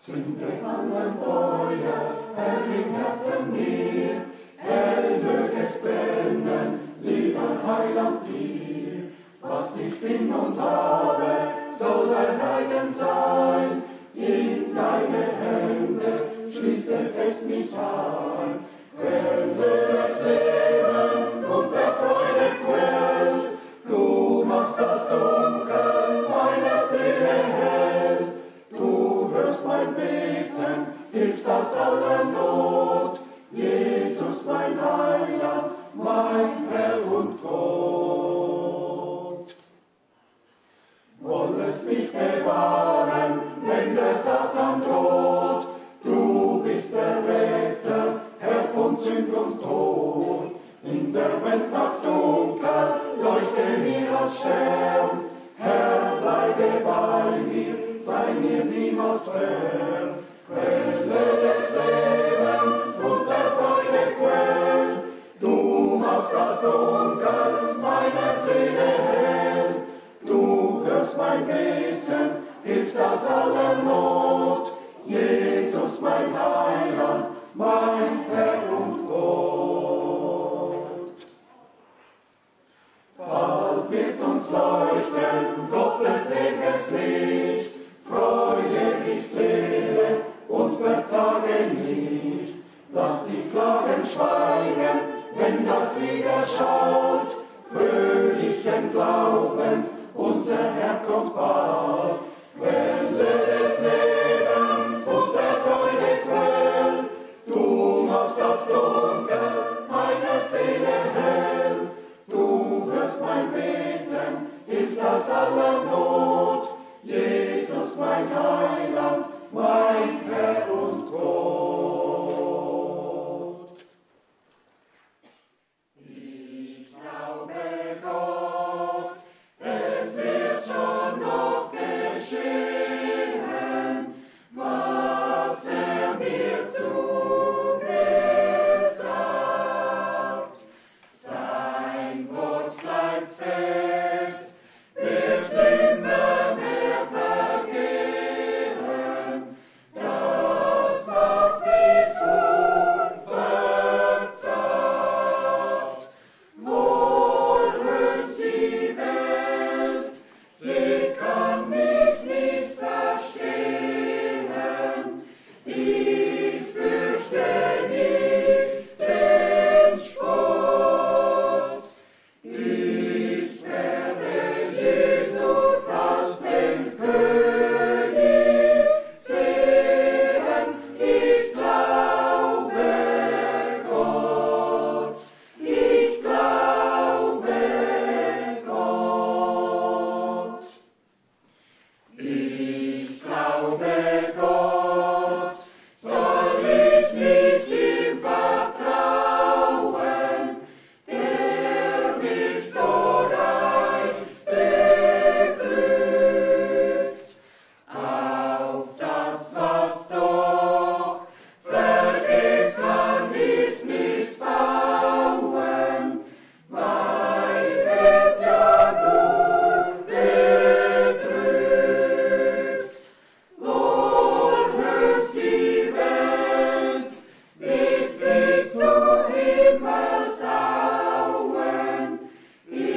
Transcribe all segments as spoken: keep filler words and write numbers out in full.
Zünde an ein Feuer, Herr, im Herzen mir, hell mög es brennen, lieber Heiland dir. Was ich bin und habe, soll dein eigen sein, in deine Hände schließe fest mich ein. Quelle des Lebens und der Freude Quell, du machst das Dunkel meiner Seele hell. Du hörst mein Beten, hilfst aus aller Not, Jesus mein Heiland, mein Herr und Gott. Wollest mich bewahren, wenn der Satan droht, du bist der Retter, Herr von Sünd und Tod. In der Welt nach Dunkel, leuchte mir als Stern, Herr, bleibe bei mir, sei mir niemals fern. Quelle des Lebens und der Freude Quell, du machst das Dunkel meiner Seele hell. Du hörst mein Beten, hilfst aus aller Not, Jesus mein Heiland, mein Herr und Gott. Bald wird uns leuchten Gottes ewiges Licht, freue dich Seele und verzage nicht. Lass die Klagen schweigen, wenn das Lied erschaut, fröhlichen Glaubens, unser Herr kommt bald. Quelle des Lebens und der Freude Quell, du machst das Dunkel meiner Seele hell. Du hörst mein Beten, hilfst aus aller Not, Jesus mein Heiland, mein Herr und Gott. Ich glaube Gott, es wird schon noch geschehen, was er mir zugesagt. Sein Wort bleibt fest, wird nimmer mehr vergehen. Das macht mich unverzagt. Wohl hört die Welt, sie kann mich nicht verstehen. Ich fürchte nicht den Spott. Ich werde Jesus als den König sehen. Ich glaube Gott. Ich glaube Gott. Ich glaube Gott, soll ich nicht ihm vertrauen, der mich so reich beglückt. Auf das, was doch vergeht, kann ich nicht bauen, weil es ja nur bedrückt. Wohl hört die Welt, wird sie zu immer sauen.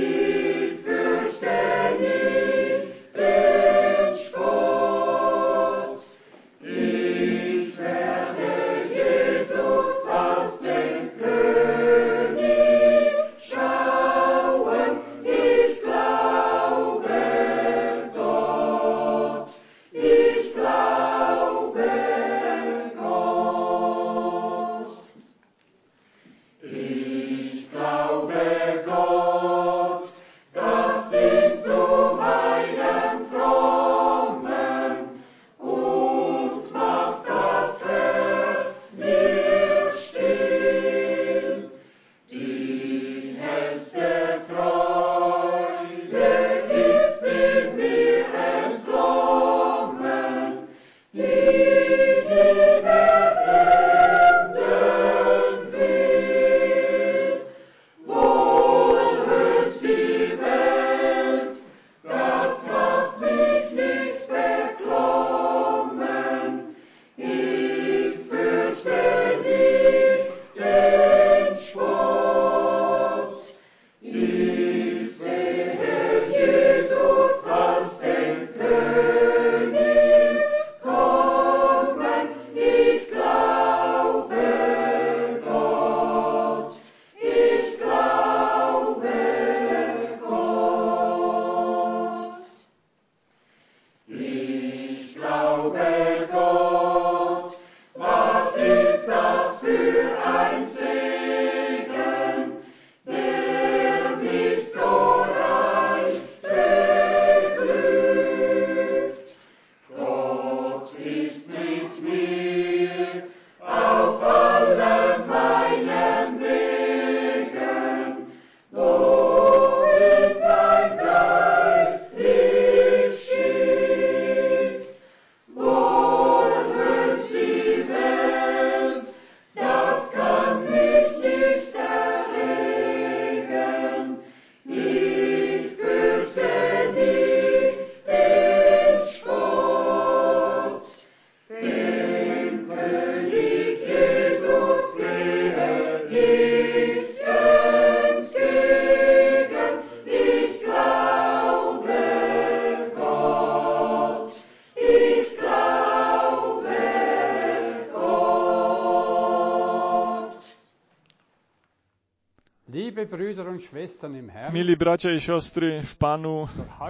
Mili bracia i siostry w Panu,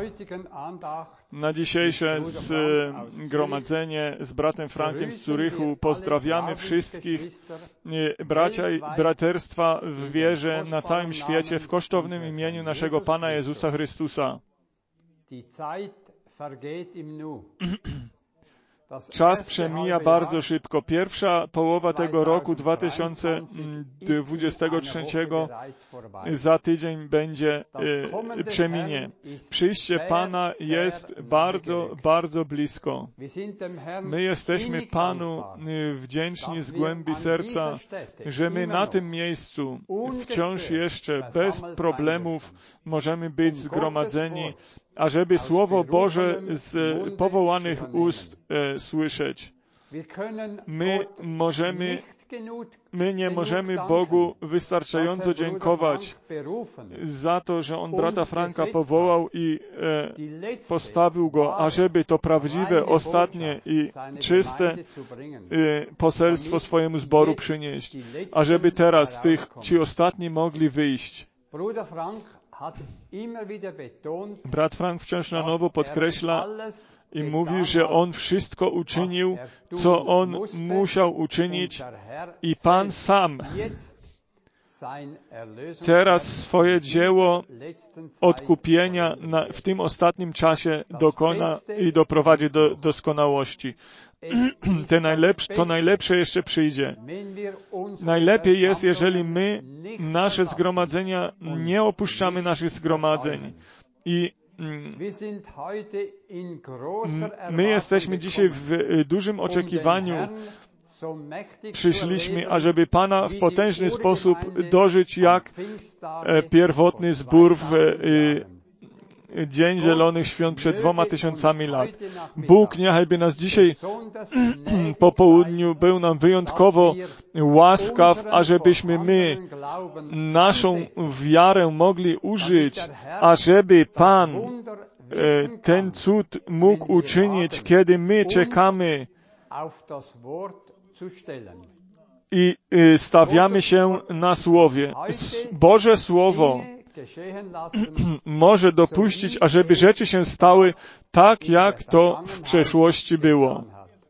na dzisiejsze zgromadzenie z bratem Frankiem z Zurychu pozdrawiamy wszystkich bracia i braterstwa w wierze na całym świecie w kosztownym imieniu naszego Pana Jezusa Chrystusa. Czas przemija bardzo szybko. Pierwsza połowa tego roku dwa tysiące dwudziestego trzeciego za tydzień będzie e, przeminie. Przyjście Pana jest bardzo, bardzo blisko. My jesteśmy Panu wdzięczni z głębi serca, że my na tym miejscu wciąż jeszcze bez problemów możemy być zgromadzeni, ażeby Słowo Boże z powołanych ust e, słyszeć. My możemy, my nie możemy Bogu wystarczająco dziękować za to, że On brata Franka powołał i e, postawił go, ażeby to prawdziwe, ostatnie i czyste e, poselstwo swojemu zboru przynieść, ażeby teraz tych, ci ostatni mogli wyjść. Brat Frank wciąż na nowo podkreśla i mówi, że on wszystko uczynił, co on musiał uczynić i Pan sam teraz swoje dzieło odkupienia na, w tym ostatnim czasie dokona i doprowadzi do doskonałości. Te najlepsze, to najlepsze jeszcze przyjdzie. Najlepiej jest, jeżeli my nasze zgromadzenia nie opuszczamy naszych zgromadzeń. I my jesteśmy dzisiaj w dużym oczekiwaniu. Przyszliśmy, ażeby Pana w potężny sposób dożyć jak pierwotny zbór w Dzień Zielonych Świąt przed dwoma tysiącami lat. Bóg niechajby nas dzisiaj po południu był nam wyjątkowo łaskaw, ażebyśmy my naszą wiarę mogli użyć, ażeby Pan ten cud mógł uczynić, kiedy my czekamy i stawiamy się na Słowie. Boże Słowo może dopuścić, ażeby rzeczy się stały tak, jak to w przeszłości było.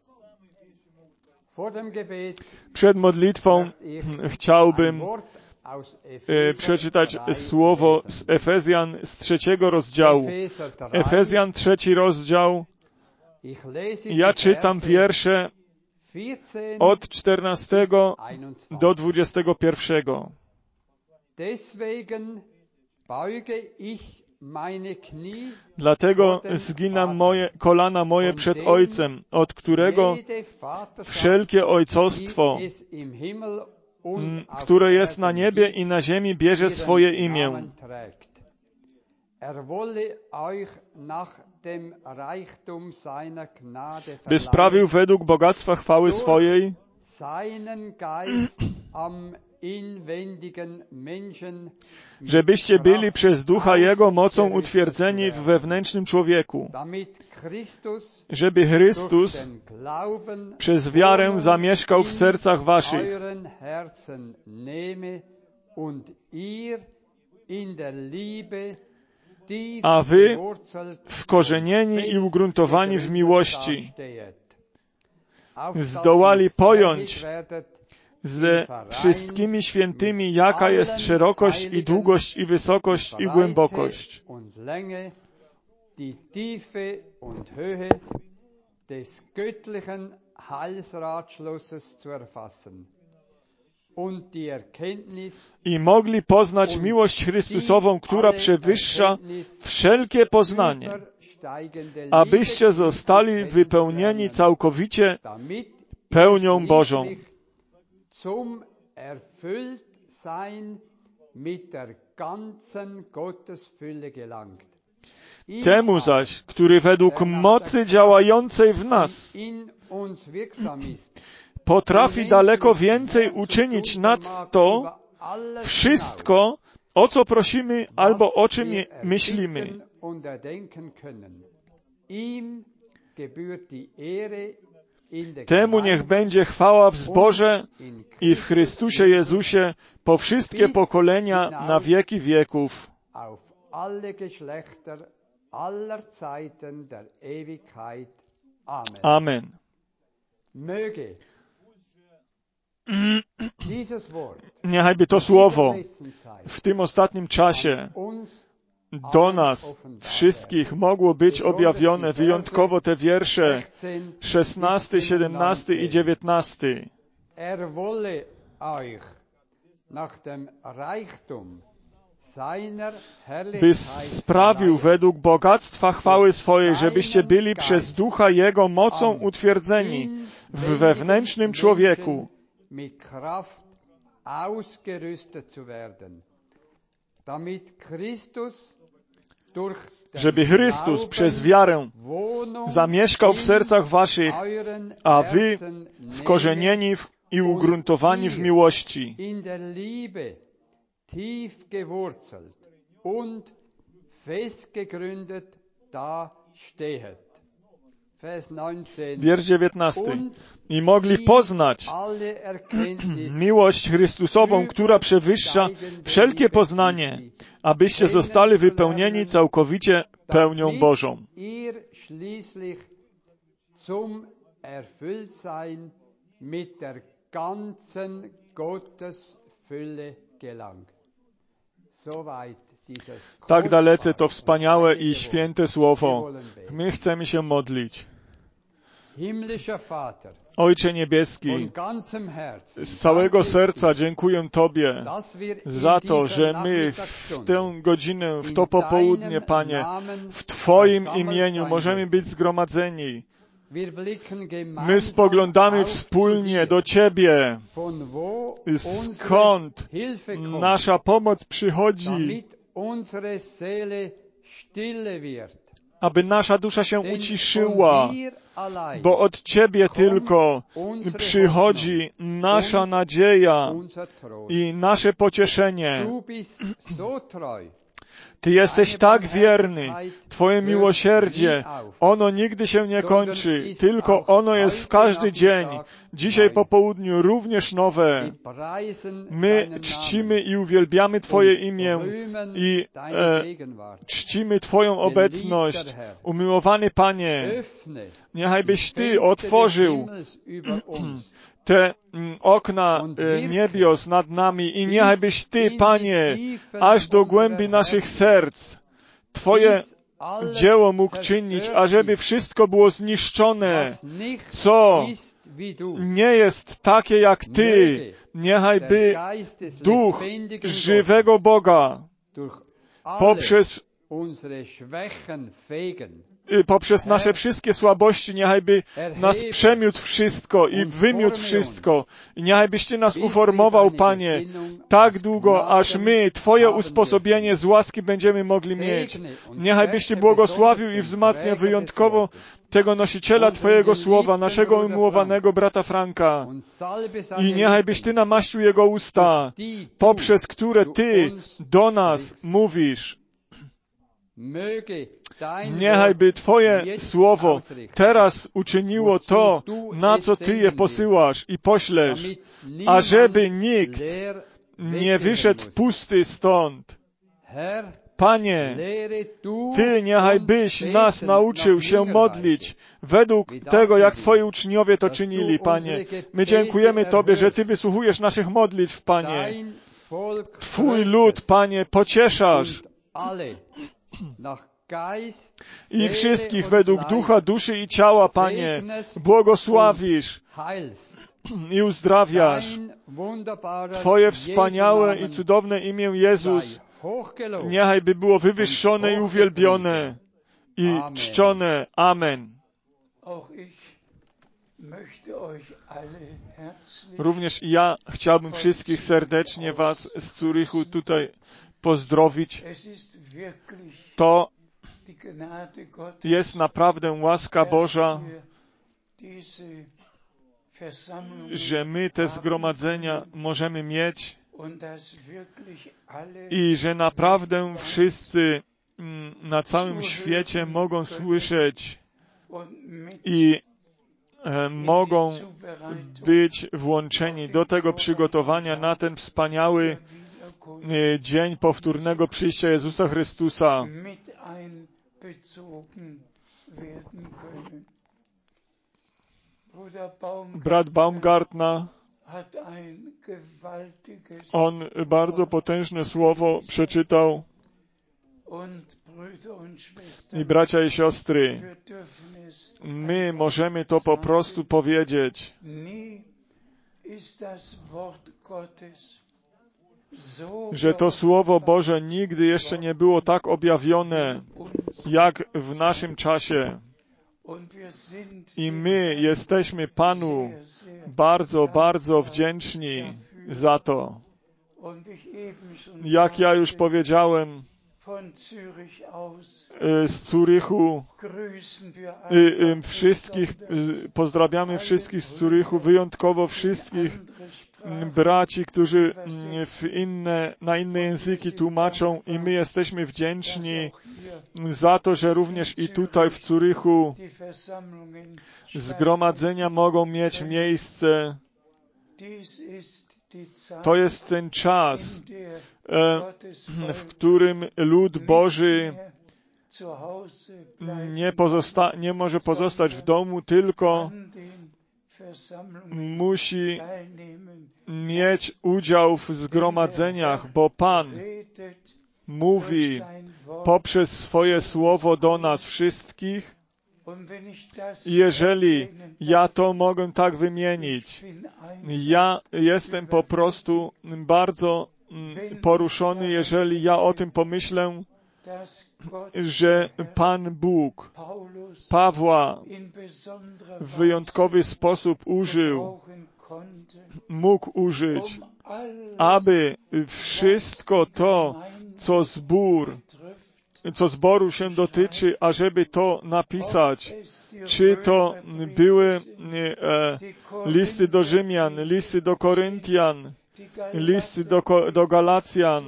Przed modlitwą chciałbym e, przeczytać słowo z Efezjan z trzeciego rozdziału. Efezjan trzeci rozdział. Ja czytam wiersze od czternastego do dwudziestego pierwszego. Dlatego zginam moje kolana moje przed Ojcem, od którego wszelkie ojcostwo, które jest na niebie i na ziemi, bierze swoje imię. By sprawił według bogactwa chwały swojej, żebyście byli przez Ducha Jego mocą utwierdzeni w wewnętrznym człowieku, żeby Chrystus przez wiarę zamieszkał w sercach waszych, a wy wkorzenieni i ugruntowani w miłości zdołali pojąć ze wszystkimi świętymi, jaka jest szerokość i długość i wysokość i głębokość. I mogli poznać miłość Chrystusową, która przewyższa wszelkie poznanie, abyście zostali wypełnieni całkowicie pełnią Bożą. Zum Erfülltsein mit der ganzen Gottesfülle gelangt. Temu zaś, który według mocy działającej w nas potrafi daleko więcej uczynić nad to wszystko, o co prosimy albo o czym myślimy. Temu niech będzie chwała w zborze i w Chrystusie Jezusie po wszystkie pokolenia na wieki wieków. Amen. Niechajby to słowo w tym ostatnim czasie do nas wszystkich mogło być objawione, wyjątkowo te wiersze szesnasty, siedemnasty i dziewiętnasty. By sprawił według bogactwa chwały swojej, żebyście byli przez Ducha Jego mocą utwierdzeni w wewnętrznym człowieku, żeby Chrystus przez wiarę zamieszkał w sercach waszych, a wy wkorzenieni i ugruntowani w miłości. Wiersz dziewiętnasty. I mogli poznać miłość Chrystusową, która przewyższa wszelkie poznanie, abyście zostali wypełnieni całkowicie pełnią Bożą. Tak dalece to wspaniałe i święte słowo. My chcemy się modlić. Ojcze Niebieski, z całego serca dziękuję Tobie za to, że my w tę godzinę, w to popołudnie, Panie, w Twoim imieniu możemy być zgromadzeni. My spoglądamy wspólnie do Ciebie, skąd nasza pomoc przychodzi, aby nasza dusza się uciszyła, bo od Ciebie tylko przychodzi nasza nadzieja i nasze pocieszenie. Ty jesteś tak wierny. Twoje miłosierdzie, ono nigdy się nie kończy, tylko ono jest w każdy dzień. Dzisiaj po południu również nowe. My czcimy i uwielbiamy Twoje imię i e, czcimy Twoją obecność. Umiłowany Panie, niechajbyś Ty otworzył te okna niebios nad nami i niechajbyś Ty, Panie, aż do głębi naszych serc Twoje dzieło mógł czynić, ażeby wszystko było zniszczone, co nie jest takie jak Ty. Niechajby Duch żywego Boga poprzez poprzez nasze wszystkie słabości, niechajby nas przemiótł wszystko i wymiótł wszystko. I niechajbyś Ty nas uformował, Panie, tak długo, aż my Twoje usposobienie z łaski będziemy mogli mieć. Niechajbyś Ty błogosławił i wzmacniał wyjątkowo tego nosiciela Twojego słowa, naszego umiłowanego brata Franka. I niechajbyś Ty namaścił jego usta, poprzez które Ty do nas mówisz. Niechajby Twoje słowo teraz uczyniło to, na co Ty je posyłasz i poślesz, ażeby nikt nie wyszedł pusty stąd. Panie, Ty niechajbyś nas nauczył się modlić według tego, jak Twoi uczniowie to czynili, Panie. My dziękujemy Tobie, że Ty wysłuchujesz naszych modlitw, Panie. Twój lud, Panie, pocieszasz i wszystkich według ducha, duszy i ciała, Panie, błogosławisz i uzdrawiasz. Twoje wspaniałe i cudowne imię Jezus niechaj by było wywyższone i uwielbione i czczone. Amen. Również ja chciałbym wszystkich serdecznie Was z Zurychu tutaj pozdrowić. To jest naprawdę łaska Boża, że my te zgromadzenia możemy mieć i że naprawdę wszyscy na całym świecie mogą słyszeć i mogą być włączeni do tego przygotowania na ten wspaniały dzień powtórnego przyjścia Jezusa Chrystusa. Brat Baumgartner, on bardzo potężne słowo przeczytał. I bracia i siostry, my możemy to po prostu powiedzieć. Że to Słowo Boże nigdy jeszcze nie było tak objawione, jak w naszym czasie. I my jesteśmy Panu bardzo, bardzo wdzięczni za to. Jak ja już powiedziałem, z Zurychu wszystkich, pozdrawiamy wszystkich z Zurychu, wyjątkowo wszystkich braci, którzy w inne, na inne języki tłumaczą, i my jesteśmy wdzięczni za to, że również i tutaj w Zurychu zgromadzenia mogą mieć miejsce. To jest ten czas, w którym lud Boży nie, pozosta- nie może pozostać w domu, tylko musi mieć udział w zgromadzeniach, bo Pan mówi poprzez swoje słowo do nas wszystkich. Jeżeli ja to mogę tak wymienić, ja jestem po prostu bardzo poruszony, jeżeli ja o tym pomyślę, że Pan Bóg Pawła w wyjątkowy sposób użył, mógł użyć, aby wszystko to, co zbór, co zboru się dotyczy, ażeby to napisać, czy to były e, listy do Rzymian, listy do Koryntian, listy do, do Galacjan,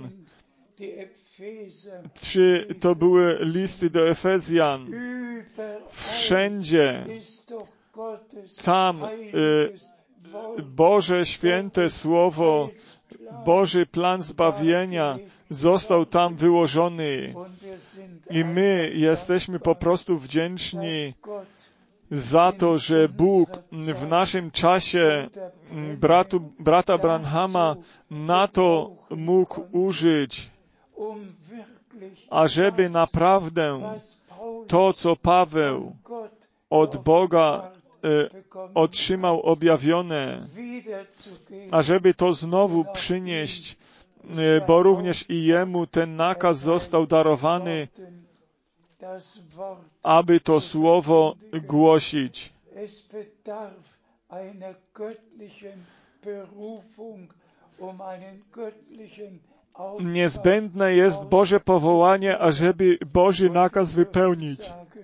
czy to były listy do Efezjan. Wszędzie tam e, Boże święte Słowo, Boży plan zbawienia został tam wyłożony. I my jesteśmy po prostu wdzięczni za to, że Bóg w naszym czasie bratu, brata Branhama na to mógł użyć, ażeby naprawdę to, co Paweł od Boga e, otrzymał objawione, ażeby to znowu przynieść, e, bo również i jemu ten nakaz został darowany, aby to słowo głosić. Niezbędne jest Boże powołanie, ażeby Boży nakaz wypełnić.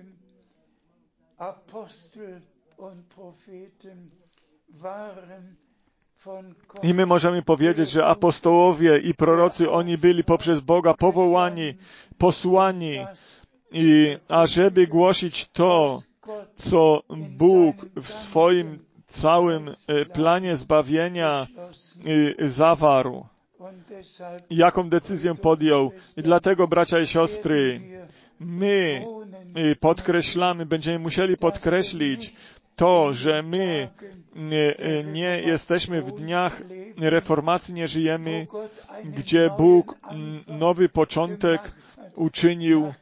I my możemy powiedzieć, że apostołowie i prorocy, oni byli poprzez Boga powołani, posłani, i ażeby głosić to, co Bóg w swoim całym planie zbawienia zawarł. Jaką decyzję podjął. I dlatego, bracia i siostry, my podkreślamy, będziemy musieli podkreślić to, że my nie, nie jesteśmy w dniach reformacji, nie żyjemy, gdzie Bóg nowy początek uczynił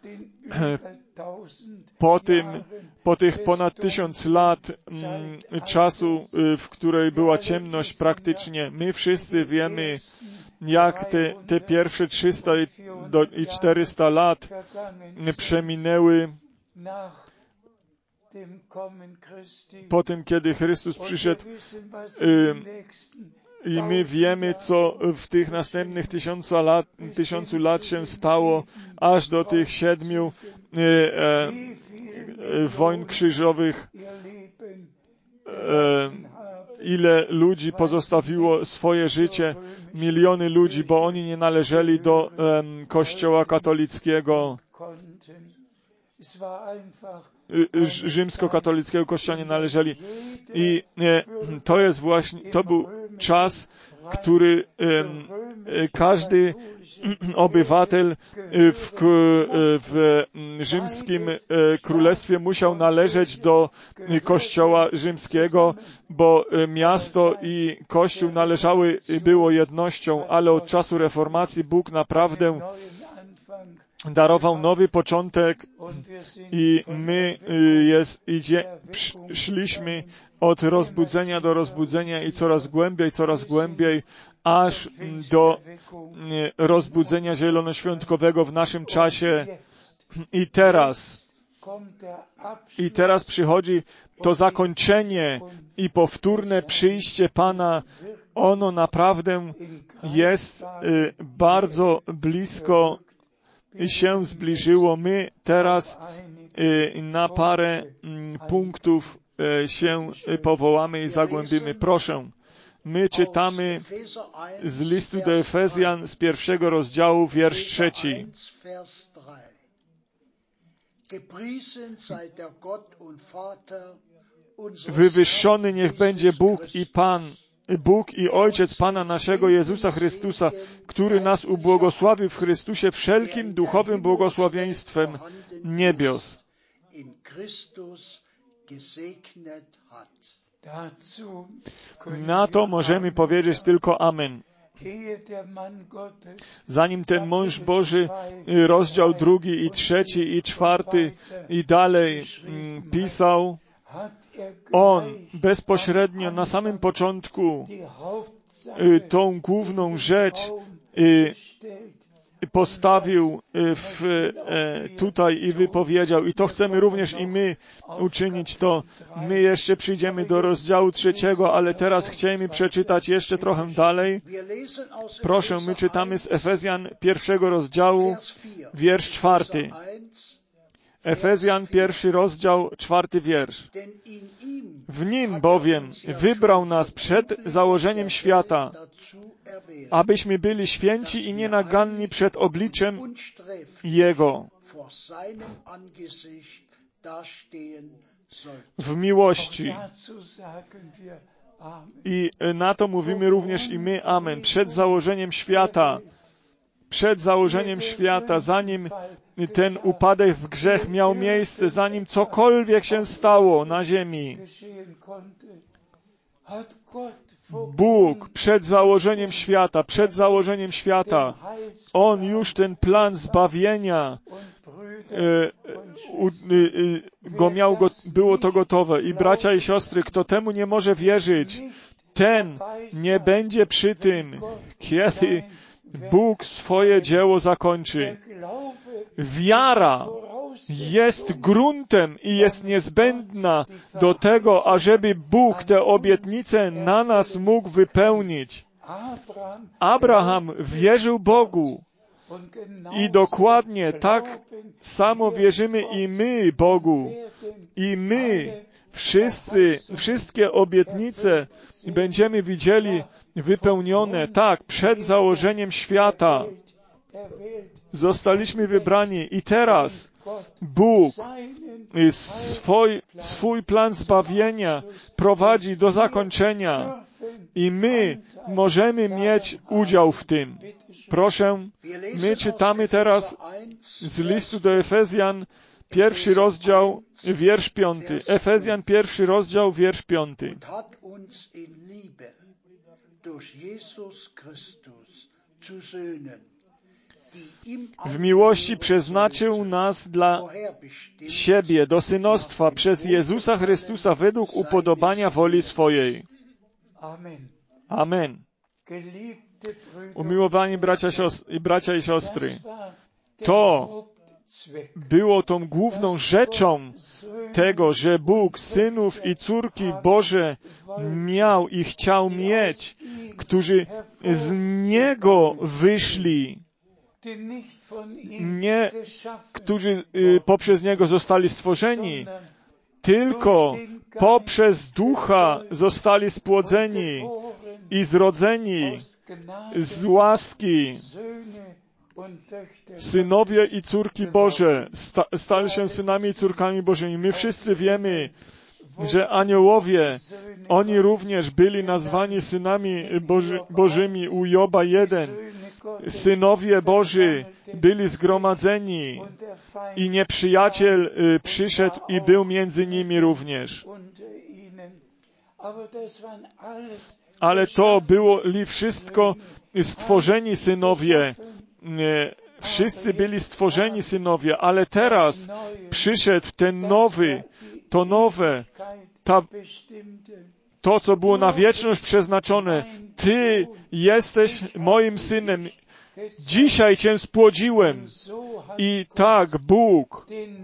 po tym, po tych ponad tysiąc lat m, czasu, w której była ciemność praktycznie. My wszyscy wiemy, jak te, te pierwsze trzysta i, do, i czterysta lat przeminęły po tym, kiedy Chrystus przyszedł. Y, I my wiemy, co w tych następnych tysiącu lat, tysiącu lat się stało, aż do tych siedmiu e, e, wojn krzyżowych. E, ile ludzi pozostawiło swoje życie, miliony ludzi, bo oni nie należeli do e, Kościoła katolickiego. rzymskokatolickiego kościoła nie należeli. I to jest właśnie, to był czas, który każdy obywatel w, w rzymskim królestwie musiał należeć do kościoła rzymskiego, bo miasto i kościół należały, było jednością, ale od czasu reformacji Bóg naprawdę darował nowy początek i my jest, idzie, szliśmy od rozbudzenia do rozbudzenia i coraz głębiej, coraz głębiej, aż do rozbudzenia zielonoświątkowego w naszym czasie. I teraz, i teraz przychodzi to zakończenie i powtórne przyjście Pana. Ono naprawdę jest bardzo blisko i się zbliżyło. My teraz na parę punktów się powołamy i zagłębimy. Proszę, my czytamy z listu do Efezjan z pierwszego rozdziału, wiersz trzeci. Wywyższony niech będzie Bóg i Pan, Bóg i Ojciec Pana naszego Jezusa Chrystusa, który nas ubłogosławił w Chrystusie wszelkim duchowym błogosławieństwem niebios. Na to możemy powiedzieć tylko amen. Zanim ten mąż Boży, rozdział drugi i trzeci i czwarty i dalej pisał, on bezpośrednio na samym początku tą główną rzecz postawił w, tutaj i wypowiedział. I to chcemy również i my uczynić to. My jeszcze przyjdziemy do rozdziału trzeciego, ale teraz chcemy przeczytać jeszcze trochę dalej. Proszę, my czytamy z Efezjan pierwszego rozdziału, wiersz czwarty. Efezjan pierwszy rozdział, czwarty wiersz. W nim bowiem wybrał nas przed założeniem świata, abyśmy byli święci i nienaganni przed obliczem Jego. W miłości. I na to mówimy również i my amen. Przed założeniem świata. Przed założeniem świata, zanim ten upadek w grzech miał miejsce, zanim cokolwiek się stało na ziemi, Bóg przed założeniem świata, przed założeniem świata, On już ten plan zbawienia e, u, e, go miał, go, było to gotowe. I bracia i siostry, kto temu nie może wierzyć, ten nie będzie przy tym, kiedy Bóg swoje dzieło zakończy. Wiara jest gruntem i jest niezbędna do tego, ażeby Bóg te obietnice na nas mógł wypełnić. Abraham wierzył Bogu i dokładnie tak samo wierzymy i my Bogu. I my wszyscy, wszystkie obietnice będziemy widzieli wypełnione, tak, przed założeniem świata. Zostaliśmy wybrani i teraz Bóg swój, swój plan zbawienia prowadzi do zakończenia i my możemy mieć udział w tym. Proszę, my czytamy teraz z listu do Efezjan pierwszy rozdział, wiersz piąty. Efezjan pierwszy rozdział, wiersz piąty. W miłości przeznaczył nas dla siebie do synostwa przez Jezusa Chrystusa według upodobania woli swojej. Amen. Umiłowani bracia, siostry, bracia i siostry, to było tą główną rzeczą tego, że Bóg synów i córki Boże miał i chciał mieć, którzy z Niego wyszli, nie którzy y, poprzez Niego zostali stworzeni, tylko poprzez Ducha zostali spłodzeni i zrodzeni z łaski synowie i córki Boże sta, stali się synami i córkami Bożymi. My wszyscy wiemy, że aniołowie, oni również byli nazwani synami Boży, Bożymi u Joba jeden. Synowie Boży byli zgromadzeni i nieprzyjaciel przyszedł i był między nimi również. Ale to byli wszystko stworzeni synowie. Wszyscy byli stworzeni synowie, ale teraz przyszedł ten nowy, to nowe, ta, to, co było na wieczność przeznaczone. Ty jesteś moim synem. Dzisiaj Cię spłodziłem. I tak Bóg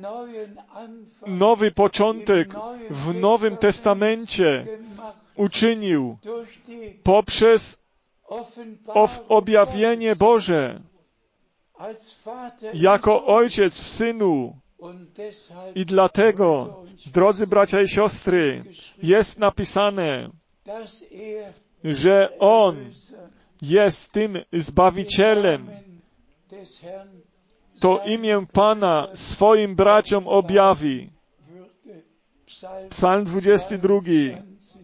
nowy początek w Nowym Testamencie uczynił poprzez objawienie Boże jako Ojciec w Synu. I dlatego, drodzy bracia i siostry, jest napisane, że On jest tym Zbawicielem. To imię Pana swoim braciom objawi. Psalm dwudziesty drugi.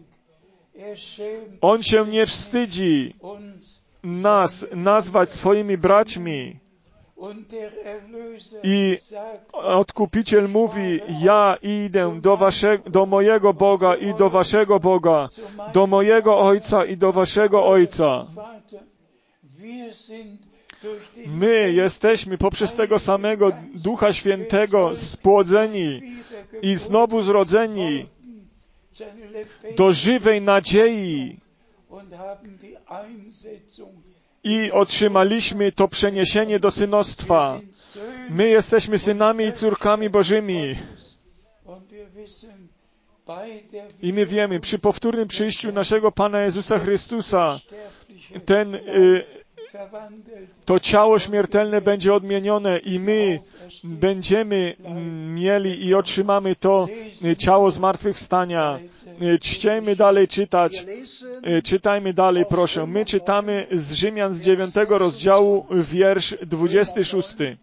On się nie wstydzi nas nazwać swoimi braćmi. I Odkupiciel mówi, ja idę do, waszego, do mojego Boga i do waszego Boga, do mojego Ojca i do waszego Ojca. My jesteśmy poprzez tego samego Ducha Świętego spłodzeni i znowu zrodzeni do żywej nadziei i otrzymaliśmy to przeniesienie do synostwa. My jesteśmy synami i córkami Bożymi. I my wiemy, przy powtórnym przyjściu naszego Pana Jezusa Chrystusa, ten, y, to ciało śmiertelne będzie odmienione i my będziemy mieli i otrzymamy to ciało zmartwychwstania. Czciejmy dalej czytać. Czytajmy dalej, proszę. My czytamy z Rzymian z dziewiątego rozdziału, wiersz dwudziesty szósty.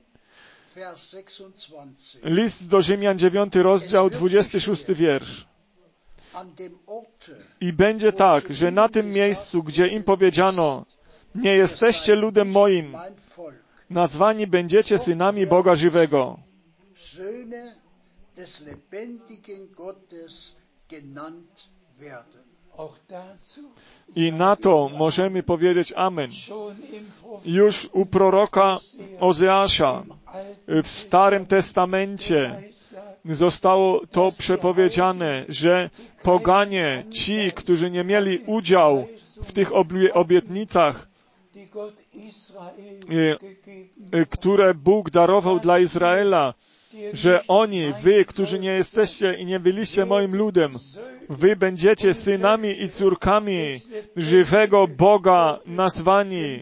List do Rzymian, dziewiąty rozdział, dwudziesty szósty wiersz. I będzie tak, że na tym miejscu, gdzie im powiedziano, nie jesteście ludem moim, nazwani będziecie synami Boga żywego. I na to możemy powiedzieć amen. Już u proroka Ozeasza w Starym Testamencie zostało to przepowiedziane, że poganie, ci, którzy nie mieli udziału w tych obietnicach, które Bóg darował dla Izraela, że oni, wy, którzy nie jesteście i nie byliście moim ludem, wy będziecie synami i córkami żywego Boga nazwani.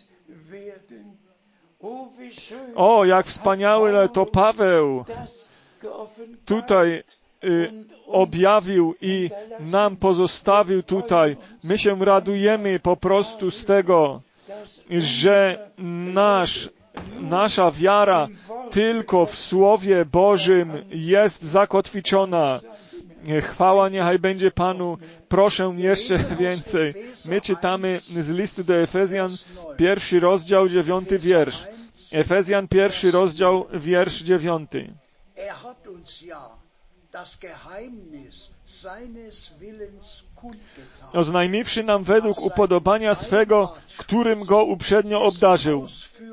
O, jak wspaniałe to Paweł tutaj y, objawił i nam pozostawił tutaj. My się radujemy po prostu z tego, że nasz, nasza wiara tylko w Słowie Bożym jest zakotwiczona. Chwała niechaj będzie Panu. Proszę jeszcze więcej. My czytamy z listu do Efezjan, pierwszy rozdział, dziewiąty wiersz. Efezjan, pierwszy rozdział, wiersz dziewiąty. Oznajmiwszy nam według upodobania swego, którym go uprzednio obdarzył.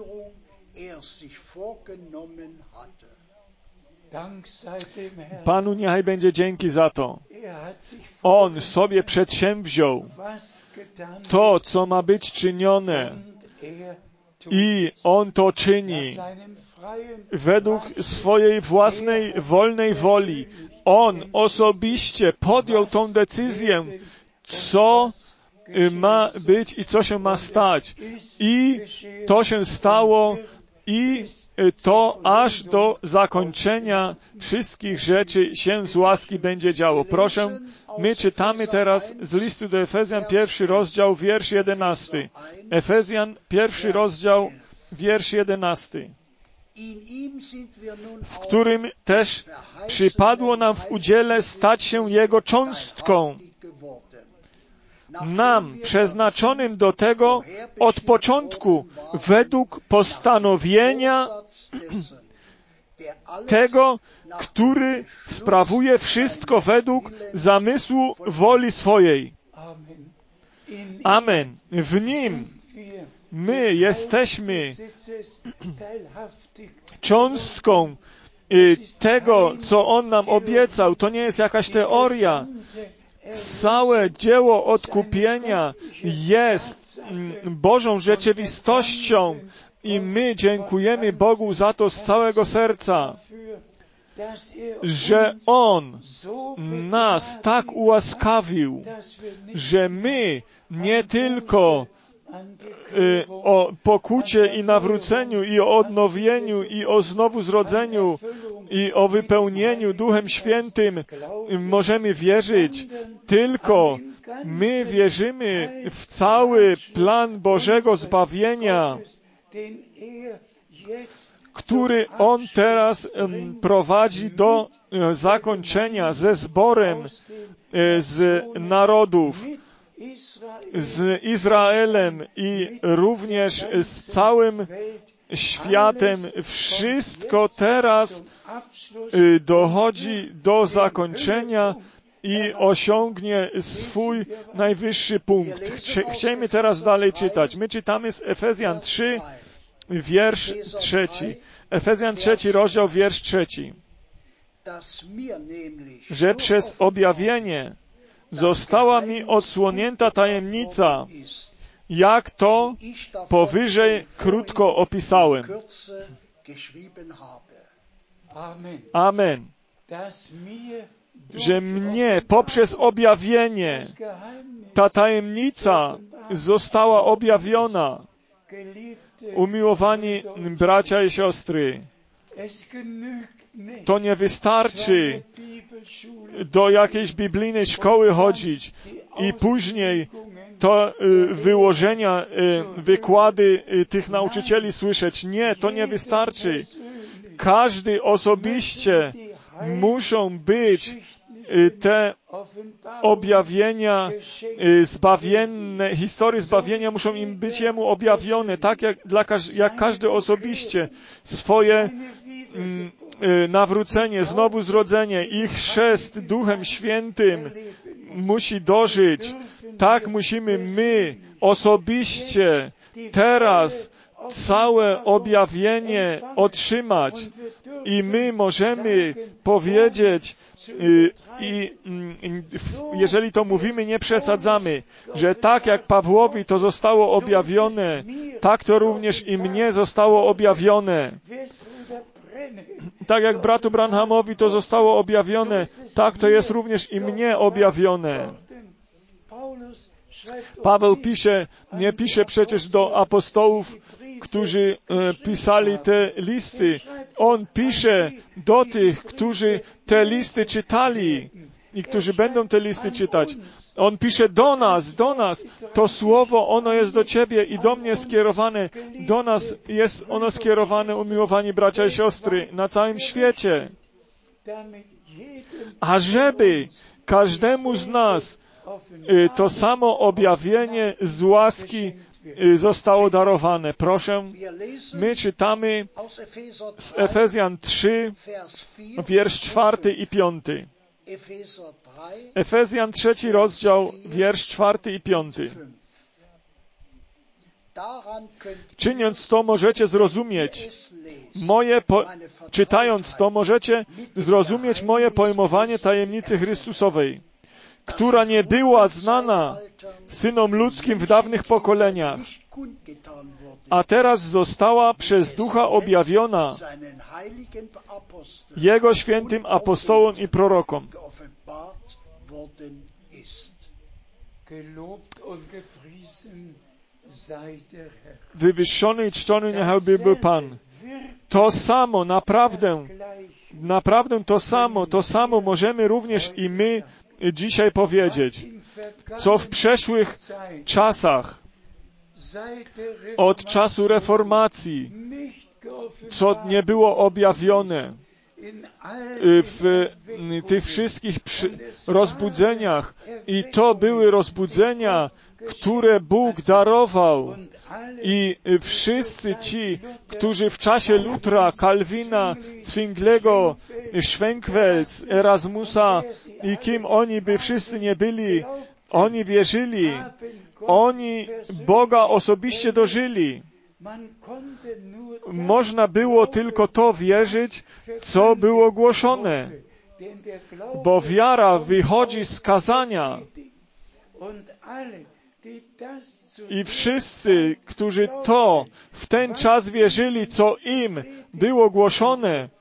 Panu niechaj będzie dzięki za to. On sobie przedsięwziął to, co ma być czynione, i On to czyni według swojej własnej, wolnej woli. On osobiście podjął tą decyzję, co ma być i co się ma stać. I to się stało i to aż do zakończenia wszystkich rzeczy się z łaski będzie działo. Proszę, my czytamy teraz z listu do Efezjan, pierwszy rozdział, wiersz jedenasty. Efezjan, pierwszy rozdział, wiersz jedenasty, w którym też przypadło nam w udziale stać się Jego cząstką, nam przeznaczonym do tego od początku, według postanowienia tego, który sprawuje wszystko według zamysłu woli swojej. Amen. W Nim my jesteśmy cząstką tego, co On nam obiecał. To nie jest jakaś teoria. Całe dzieło odkupienia jest Bożą rzeczywistością i my dziękujemy Bogu za to z całego serca, że On nas tak ułaskawił, że my nie tylko y, o pokucie i nawróceniu, i o odnowieniu, i o znowu-zrodzeniu, i o wypełnieniu Duchem Świętym możemy wierzyć, tylko my wierzymy w cały plan Bożego zbawienia, który On teraz um, prowadzi do um, zakończenia ze zborem um, z narodów, z Izraelem i również z całym światem. Wszystko teraz um, dochodzi do zakończenia i osiągnie swój najwyższy punkt. Chcielibyśmy teraz dalej czytać. My czytamy z Efezjan trzy, wiersz trzeci. Efezjan trzeci rozdział, wiersz trzeci. Że przez objawienie została mi odsłonięta tajemnica, jak to powyżej krótko opisałem. Amen. Że mnie poprzez objawienie ta tajemnica została objawiona. Umiłowani bracia i siostry, to nie wystarczy do jakiejś biblijnej szkoły chodzić i później to y, wyłożenia, y, wykłady y, tych nauczycieli słyszeć. Nie, to nie wystarczy. Każdy osobiście muszą być y, te objawienia y, zbawienne, historie zbawienia muszą im być Jemu objawione, tak jak, dla, jak każdy osobiście swoje mm, y, nawrócenie, znowu zrodzenie, ich chrzest Duchem Świętym musi dożyć. Tak musimy my osobiście teraz całe objawienie otrzymać i my możemy powiedzieć, i jeżeli to mówimy, nie przesadzamy, że tak jak Pawłowi to zostało objawione, tak to również i mnie zostało objawione. Tak jak bratu Branhamowi to zostało objawione, tak to jest również i mnie objawione. Paweł pisze, nie pisze przecież do apostołów, którzy e, pisali te listy. On pisze do tych, którzy te listy czytali i którzy będą te listy czytać. On pisze do nas, do nas. To słowo, ono jest do Ciebie i do mnie skierowane. Do nas jest ono skierowane, umiłowani bracia i siostry, na całym świecie. Ażeby każdemu z nas to samo objawienie z łaski zostało darowane. Proszę, my czytamy z Efezjan trzy, wiersz czwarty i piąty. Efezjan trzeci rozdział, wiersz czwarty i piąty. Czyniąc to, możecie zrozumieć moje, po... czytając to, możecie zrozumieć moje pojmowanie tajemnicy Chrystusowej, która nie była znana synom ludzkim w dawnych pokoleniach, a teraz została przez Ducha objawiona Jego świętym apostołom i prorokom. Wywyższony i czczony niechaj był Pan. To samo, naprawdę, naprawdę to samo, to samo możemy również i my dzisiaj powiedzieć, co w przeszłych czasach od czasu reformacji, co nie było objawione w tych wszystkich rozbudzeniach. I to były rozbudzenia, które Bóg darował. I wszyscy ci, którzy w czasie Lutra, Kalwina, Zwinglego, Schwenkwels, Erasmusa i kim oni by wszyscy nie byli, oni wierzyli, oni Boga osobiście dożyli. Można było tylko to wierzyć, co było głoszone, bo wiara wychodzi z kazania. I wszyscy, którzy to w ten czas wierzyli, co im było głoszone,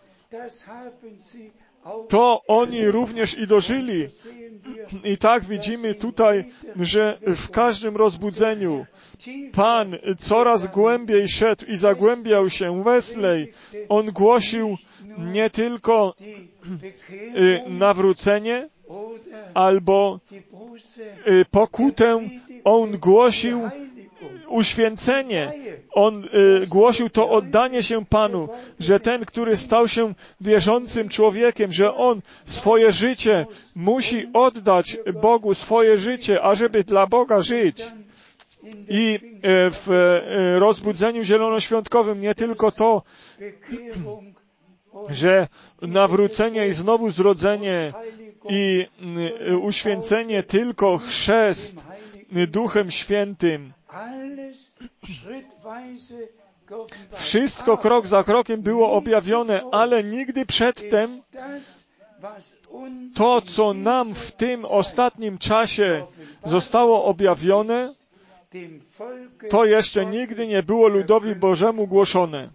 to oni również i dożyli. I tak widzimy tutaj, że w każdym rozbudzeniu Pan coraz głębiej szedł i zagłębiał się. Wesley, on głosił nie tylko nawrócenie albo pokutę, on głosił uświęcenie. On y, głosił to oddanie się Panu, że ten, który stał się wierzącym człowiekiem, że on swoje życie musi oddać Bogu, swoje życie, ażeby dla Boga żyć. I y, w y, rozbudzeniu zielonoświątkowym nie tylko to, że nawrócenie i znowu zrodzenie i y, uświęcenie, tylko chrzest Duchem Świętym. Wszystko krok za krokiem było objawione, ale nigdy przedtem to, co nam w tym ostatnim czasie zostało objawione, to jeszcze nigdy nie było ludowi Bożemu głoszone.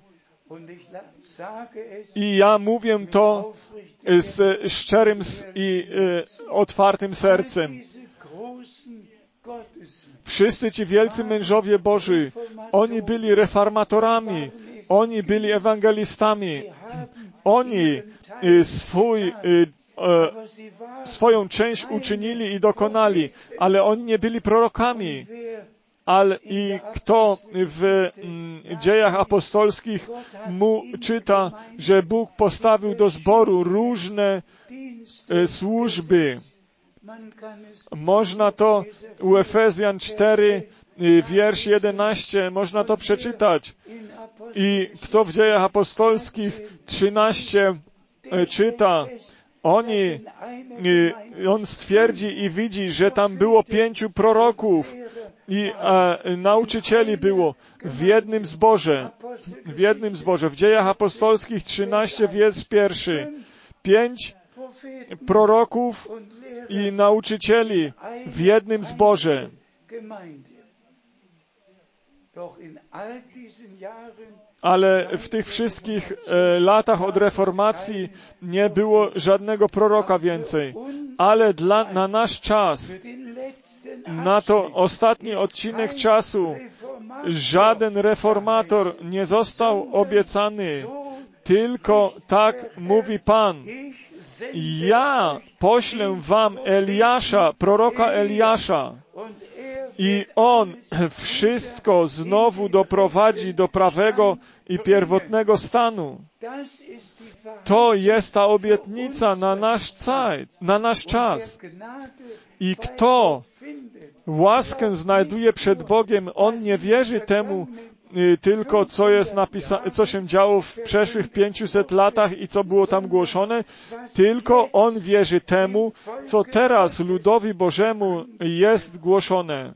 I ja mówię to z szczerym i otwartym sercem. Wszyscy ci wielcy mężowie Boży, oni byli reformatorami, oni byli ewangelistami, oni swój, swoją część uczynili i dokonali, ale oni nie byli prorokami. Ale i kto w Dziejach Apostolskich mu czyta, że Bóg postawił do zboru różne służby. Można to u Efezjan cztery, wiersz jedenaście, można to przeczytać. I kto w Dziejach Apostolskich trzynaście czyta, oni, on stwierdzi i widzi, że tam było pięciu proroków i a, nauczycieli było w jednym zborze, w jednym zborze. W Dziejach Apostolskich trzynaście, wiersz pierwszy. Pięć proroków i nauczycieli w jednym zborze. Ale w tych wszystkich e, latach od reformacji nie było żadnego proroka więcej. Ale dla, na nasz czas, na to ostatni odcinek czasu, żaden reformator nie został obiecany. Tylko tak mówi Pan. Ja poślę wam Eliasza, proroka Eliasza, i on wszystko znowu doprowadzi do prawego i pierwotnego stanu. To jest ta obietnica na nasz czas, na nasz czas. I kto łaskę znajduje przed Bogiem, on nie wierzy temu tylko, co jest napisane, co się działo w przeszłych pięciuset latach i co było tam głoszone, tylko on wierzy temu, co teraz ludowi Bożemu jest głoszone.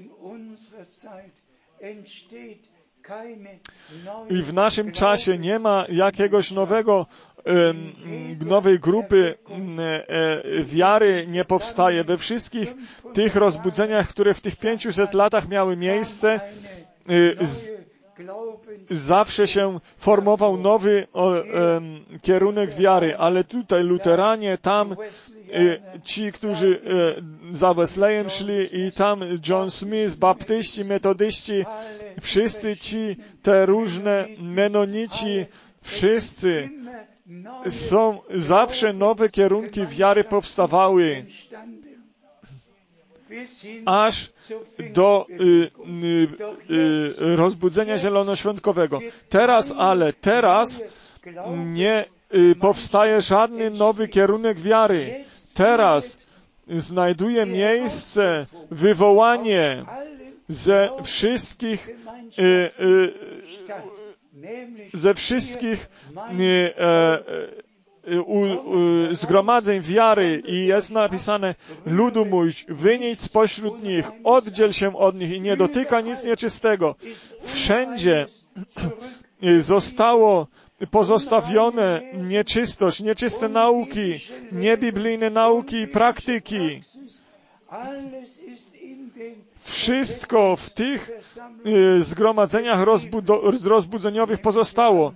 I w naszym czasie nie ma jakiegoś nowego, nowej grupy wiary nie powstaje. We wszystkich tych rozbudzeniach, które w tych pięciuset latach miały miejsce, zawsze się formował nowy o, um, kierunek wiary, ale tutaj luteranie, tam y, ci, którzy y, za Wesleyem szli i tam John Smith, baptyści, metodyści, wszyscy ci, te różne menonici, wszyscy są, zawsze nowe kierunki wiary powstawały. aż do y, y, y, rozbudzenia zielonoświątkowego. Teraz, ale teraz nie y, powstaje żadny nowy kierunek wiary. Teraz znajduje miejsce wywołanie ze wszystkich y, y, ze wszystkich y, y, U, u, zgromadzeń wiary i jest napisane: ludu mój, wynieś spośród nich, oddziel się od nich i nie dotyka nic nieczystego. Wszędzie zostało pozostawione nieczystość, nieczyste nauki, niebiblijne nauki i praktyki. Wszystko w tych y, zgromadzeniach rozbudo- rozbudzeniowych pozostało.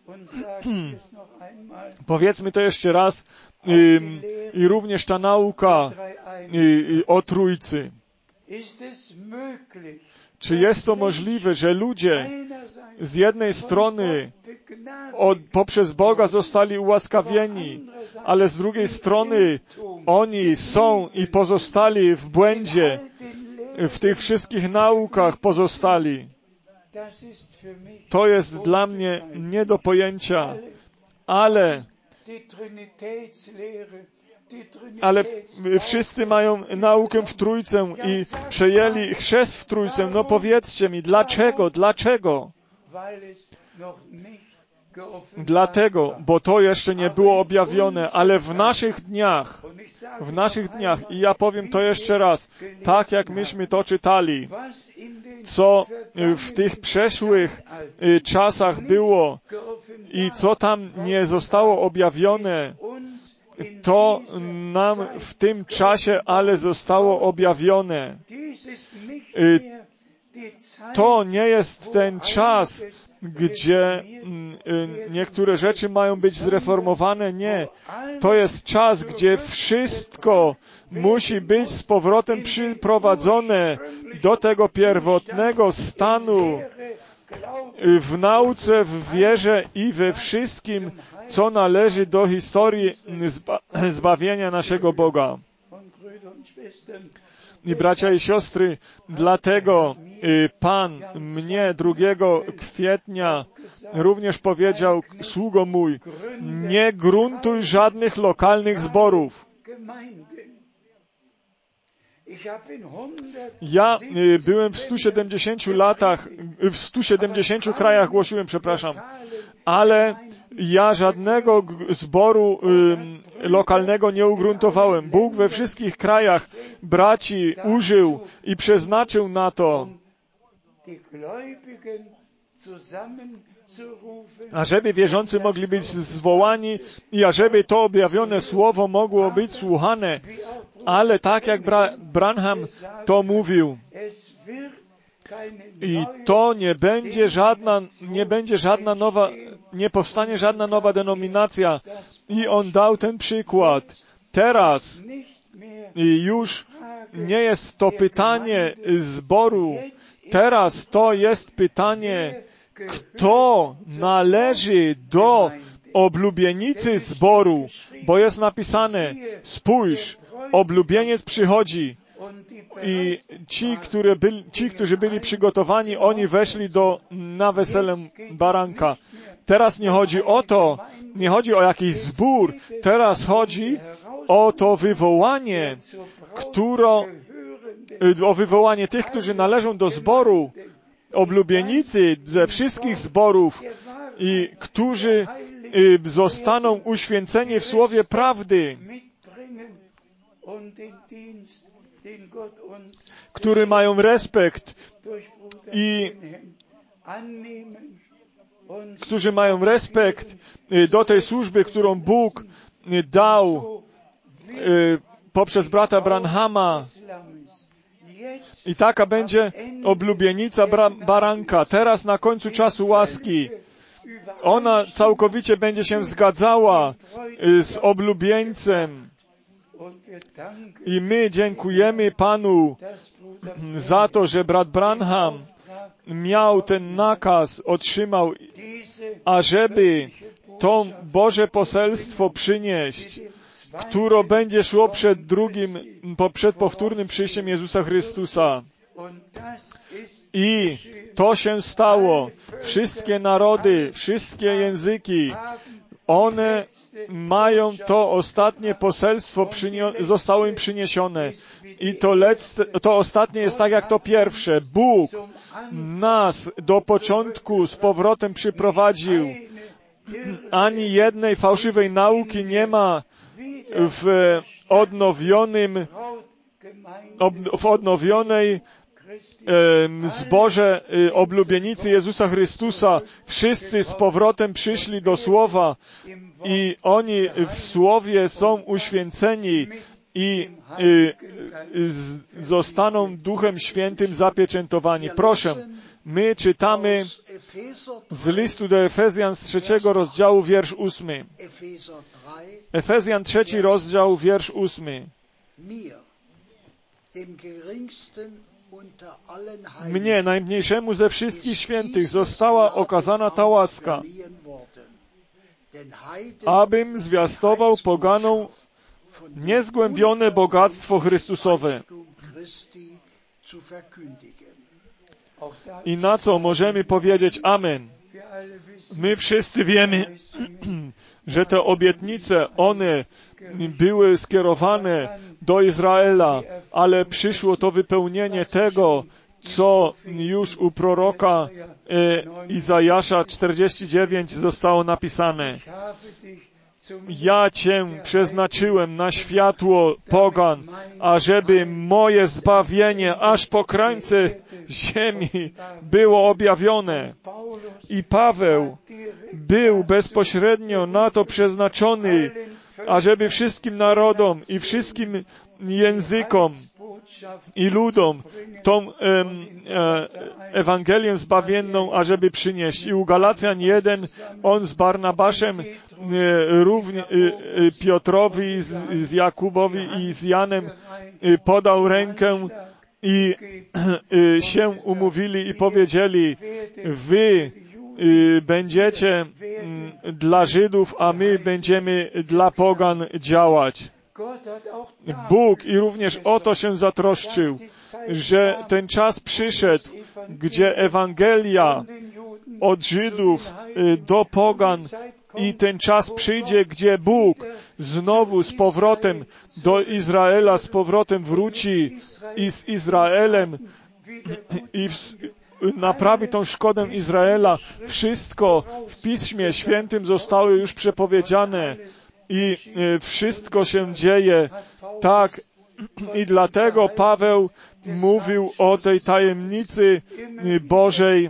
Powiedzmy to jeszcze raz, y, i również ta nauka y, y, o Trójcy. Czy jest to możliwe, że ludzie z jednej strony od, poprzez Boga zostali ułaskawieni, ale z drugiej strony oni są i pozostali w błędzie, w tych wszystkich naukach pozostali? To jest dla mnie nie do pojęcia, ale ale wszyscy mają naukę w Trójcę i przejęli chrzest w Trójcę. No powiedzcie mi, dlaczego, dlaczego? Dlatego, bo to jeszcze nie było objawione, ale w naszych dniach, w naszych dniach, i ja powiem to jeszcze raz, tak jak myśmy to czytali, co w tych przeszłych czasach było i co tam nie zostało objawione, to nam w tym czasie ale zostało objawione. To nie jest ten czas, gdzie niektóre rzeczy mają być zreformowane. Nie. To jest czas, gdzie wszystko musi być z powrotem przyprowadzone do tego pierwotnego stanu w nauce, w wierze i we wszystkim, co należy do historii zba- zbawienia naszego Boga. I bracia i siostry, dlatego Pan mnie drugiego kwietnia również powiedział: sługo mój, nie gruntuj żadnych lokalnych zborów. Ja byłem w stu siedemdziesięciu latach, w stu siedemdziesięciu krajach głosiłem, przepraszam, ale ja żadnego zboru y, lokalnego nie ugruntowałem. Bóg we wszystkich krajach braci użył i przeznaczył na to, ażeby wierzący mogli być zwołani i ażeby to objawione słowo mogło być słuchane. Ale tak jak Bra- Branham to mówił, i to nie będzie żadna, nie będzie żadna nowa, nie powstanie żadna nowa denominacja. I on dał ten przykład. Teraz już nie jest to pytanie zboru. Teraz to jest pytanie, kto należy do oblubienicy zboru, bo jest napisane: spójrz, oblubieniec przychodzi. I ci, które byli, ci, którzy byli przygotowani, oni weszli do, na wesele baranka. Teraz nie chodzi o to, nie chodzi o jakiś zbór, teraz chodzi o to wywołanie, które, o wywołanie tych, którzy należą do zboru, oblubienicy ze wszystkich zborów i którzy zostaną uświęceni w słowie prawdy, którzy mają respekt i którzy mają respekt do tej służby, którą Bóg dał poprzez brata Branhama. I taka będzie oblubienica bra- baranka. Teraz na końcu czasu łaski ona całkowicie będzie się zgadzała z oblubieńcem. I my dziękujemy Panu za to, że brat Branham miał ten nakaz, otrzymał, ażeby to Boże poselstwo przynieść które będzie szło przed drugim, przed powtórnym przyjściem Jezusa Chrystusa. I to się stało. Wszystkie narody, wszystkie języki, one mają to ostatnie poselstwo, zostało im przyniesione. I to, lecte, to ostatnie jest tak jak to pierwsze. Bóg nas do początku z powrotem przyprowadził. Ani jednej fałszywej nauki nie ma w odnowionym, w odnowionej zborze oblubienicy Jezusa Chrystusa. Wszyscy z powrotem przyszli do Słowa i oni w Słowie są uświęceni i zostaną Duchem Świętym zapieczętowani. Proszę, my czytamy z listu do Efezjan z trzeciego rozdziału, wiersz ósmy. Efezjan trzeci rozdział, wiersz ósmy. Mnie, najmniejszemu ze wszystkich świętych, została okazana ta łaska, abym zwiastował poganom niezgłębione bogactwo Chrystusowe. I na co możemy powiedzieć amen? My wszyscy wiemy, że te obietnice, one były skierowane do Izraela, ale przyszło to wypełnienie tego, co już u proroka e, Izajasza czterdzieści dziewięć zostało napisane. Ja Cię przeznaczyłem na światło pogan, ażeby moje zbawienie aż po krańce ziemi było objawione. I Paweł był bezpośrednio na to przeznaczony, ażeby wszystkim narodom i wszystkim językom i ludom tą e, e, Ewangelię zbawienną, ażeby przynieść. I u Galacjan jeden on z Barnabaszem e, równie, e, e, Piotrowi, z, z Jakubowi i z Janem e, podał rękę i e, się umówili i powiedzieli: wy e, będziecie m, dla Żydów, a my będziemy dla pogan działać. Bóg i również o to się zatroszczył, że ten czas przyszedł, gdzie Ewangelia od Żydów do pogan i ten czas przyjdzie, gdzie Bóg znowu z powrotem do Izraela, z powrotem wróci i z Izraelem i w, naprawi tą szkodę Izraela. Wszystko w Piśmie Świętym zostało już przepowiedziane. I wszystko się dzieje tak. I dlatego Paweł mówił o tej tajemnicy Bożej.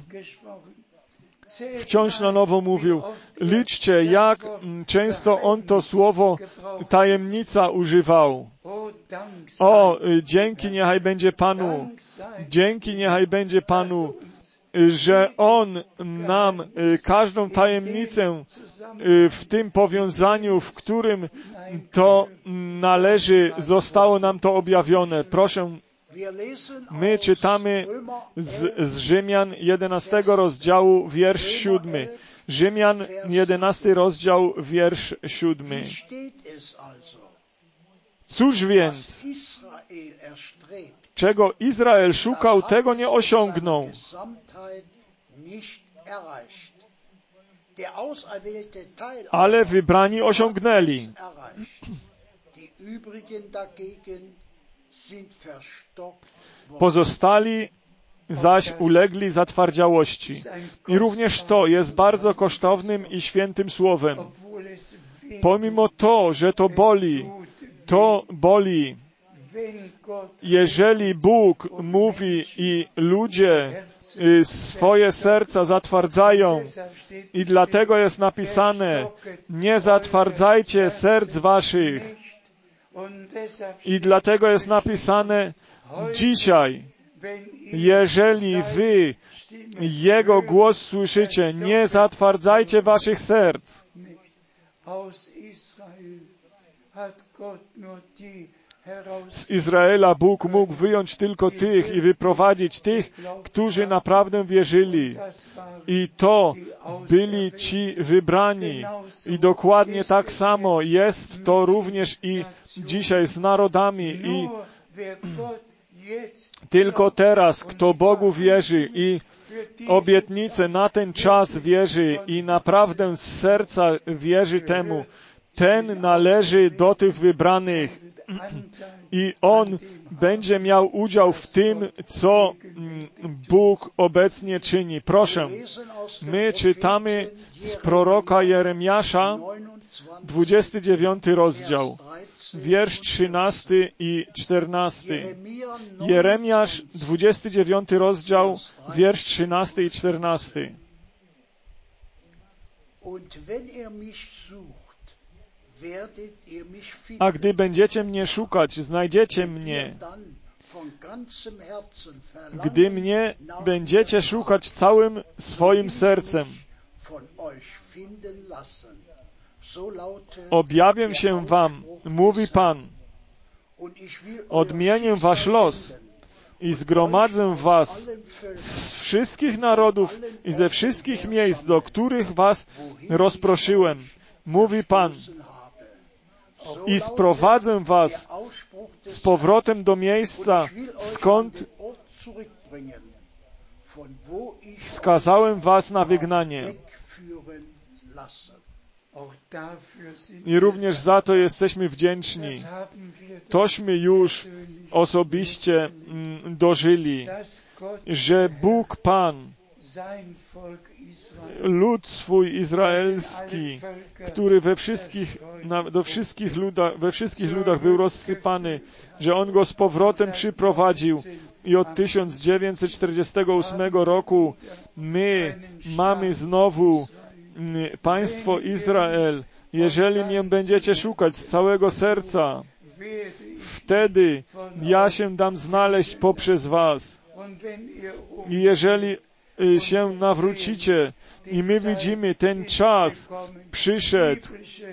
Wciąż na nowo mówił. Liczcie, jak często on to słowo tajemnica używał. O, dzięki niechaj będzie Panu. Dzięki niechaj będzie Panu, że On nam każdą tajemnicę w tym powiązaniu, w którym to należy, zostało nam to objawione. Proszę, my czytamy z, z Rzymian jedenastego rozdziału, wiersz siódmy. Rzymian jedenasty rozdział, wiersz siódmy. Cóż więc, czego Izrael szukał, tego nie osiągnął. Ale wybrani osiągnęli. Pozostali zaś ulegli zatwardziałości. I również to jest bardzo kosztownym i świętym słowem. Pomimo to, że to boli, to boli, jeżeli Bóg mówi i ludzie swoje serca zatwardzają. I dlatego jest napisane: nie zatwardzajcie serc waszych. I dlatego jest napisane dzisiaj: jeżeli wy Jego głos słyszycie, nie zatwardzajcie waszych serc. Z Izraela Bóg mógł wyjąć tylko tych i wyprowadzić tych, którzy naprawdę wierzyli. I to byli ci wybrani. I dokładnie tak samo jest to również i dzisiaj z narodami. I tylko teraz, kto Bogu wierzy i obietnicę na ten czas wierzy i naprawdę z serca wierzy temu, ten należy do tych wybranych i on będzie miał udział w tym, co Bóg obecnie czyni. Proszę, my czytamy z proroka Jeremiasza, dwudziesty dziewiąty rozdział, wiersz trzynasty i czternasty. Jeremiasz, dwudziesty dziewiąty rozdział, wiersz trzynasty i czternasty. A gdy będziecie mnie szukać, znajdziecie mnie. Gdy mnie będziecie szukać całym swoim sercem, objawię się wam, mówi Pan. Odmienię wasz los i zgromadzę was z wszystkich narodów i ze wszystkich miejsc, do których was rozproszyłem, mówi Pan. I sprowadzę was z powrotem do miejsca, skąd skazałem was na wygnanie. I również za to jesteśmy wdzięczni. Tośmy już osobiście dożyli, że Bóg Pan lud swój izraelski, który we wszystkich, na, do wszystkich ludach, we wszystkich ludach był rozsypany, że On go z powrotem przyprowadził i od tysiąc dziewięćset czterdziestego ósmego roku my mamy znowu państwo Izrael. Jeżeli mnie będziecie szukać z całego serca, wtedy ja się dam znaleźć poprzez was. I jeżeli się nawrócicie i my widzimy, ten czas przyszedł,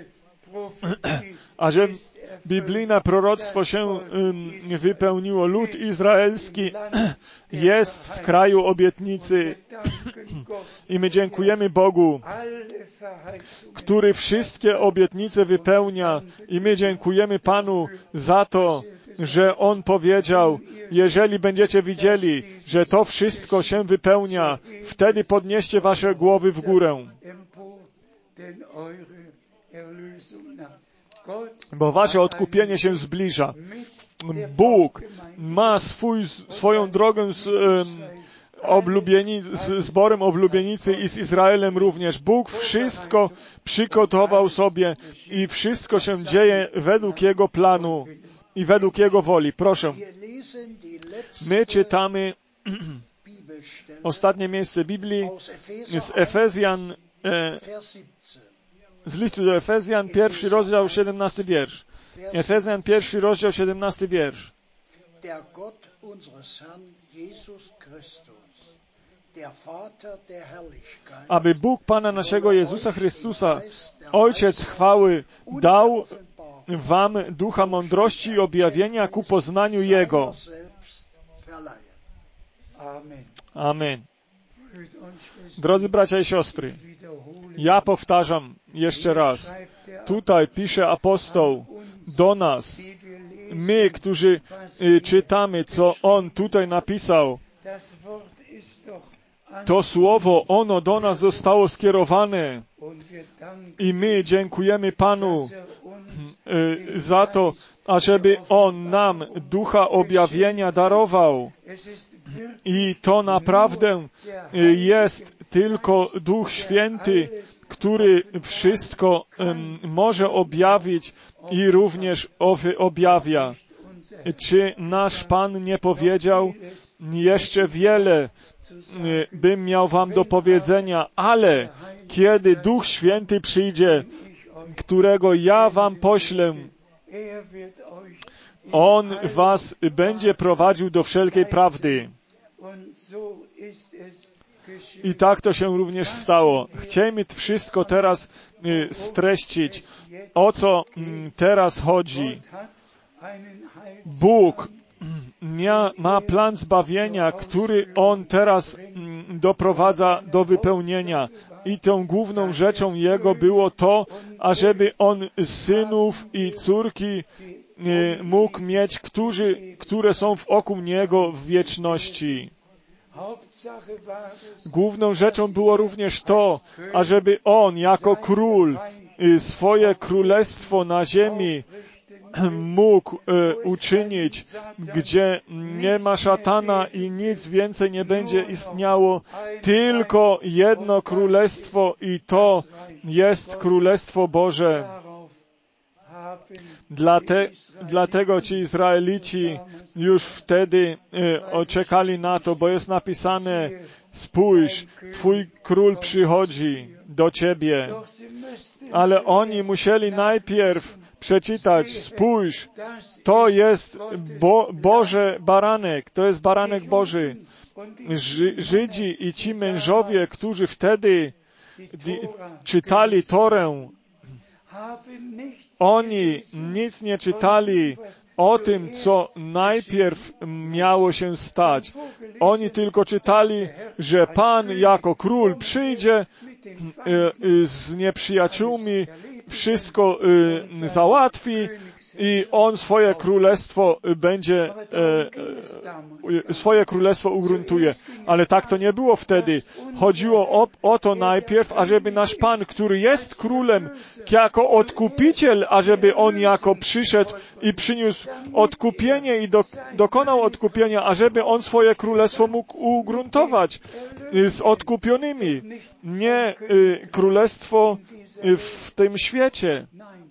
a że biblijne proroctwo się um, wypełniło. Lud izraelski jest w kraju obietnicy i my dziękujemy Bogu, który wszystkie obietnice wypełnia i my dziękujemy Panu za to, że On powiedział, jeżeli będziecie widzieli, że to wszystko się wypełnia, wtedy podnieście wasze głowy w górę. Bo wasze odkupienie się zbliża. Bóg ma swój, swoją drogę z um, oblubieni, z zborem oblubienicy i z Izraelem również. Bóg wszystko przygotował sobie i wszystko się dzieje według Jego planu i według Jego woli. Proszę. My czytamy ostatnie miejsce Biblii z Efezjan, e, z listu do Efezjan, pierwszy rozdział, siedemnasty wiersz. Efezjan, pierwszy rozdział, siedemnasty wiersz. Aby Bóg Pana naszego Jezusa Chrystusa, Ojciec chwały, dał wam ducha mądrości i objawienia ku poznaniu Jego. Amen. Drodzy bracia i siostry, ja powtarzam jeszcze raz. Tutaj pisze apostoł do nas. My, którzy y, czytamy, co on tutaj napisał, to słowo, ono do nas zostało skierowane i my dziękujemy Panu y, za to, ażeby On nam ducha objawienia darował. I to naprawdę y, jest tylko Duch Święty, który wszystko y, może objawić i również owy objawia. Czy nasz Pan nie powiedział, jeszcze wiele bym miał wam do powiedzenia, ale kiedy Duch Święty przyjdzie, którego ja wam poślę, On was będzie prowadził do wszelkiej prawdy. I tak to się również stało. Chciejmy wszystko teraz streścić, o co teraz chodzi. Bóg mia, ma plan zbawienia, który On teraz doprowadza do wypełnienia. I tą główną rzeczą Jego było to, ażeby On synów i córki mógł mieć, którzy, które są wokół Niego w wieczności. Główną rzeczą było również to, ażeby On jako król swoje królestwo na ziemi mógł e, uczynić, gdzie nie ma szatana i nic więcej nie będzie istniało, tylko jedno królestwo i to jest Królestwo Boże. Dlate, dlatego ci Izraelici już wtedy e, czekali na to, bo jest napisane: spójrz, Twój król przychodzi do Ciebie. Ale oni musieli najpierw przeczytać: spójrz, to jest Bo, Boże baranek, to jest baranek Boży. Ży, Żydzi i ci mężowie, którzy wtedy di, czytali Torę, oni nic nie czytali o tym, co najpierw miało się stać. Oni tylko czytali, że Pan jako król przyjdzie z nieprzyjaciółmi, wszystko załatwi i On swoje królestwo będzie, swoje królestwo ugruntuje. Ale tak to nie było wtedy. Chodziło o, o to najpierw, ażeby nasz Pan, który jest królem, jako odkupiciel, ażeby On jako przyszedł i przyniósł odkupienie i do, dokonał odkupienia, ażeby On swoje królestwo mógł ugruntować z odkupionymi. Nie y, królestwo y, w tym świecie.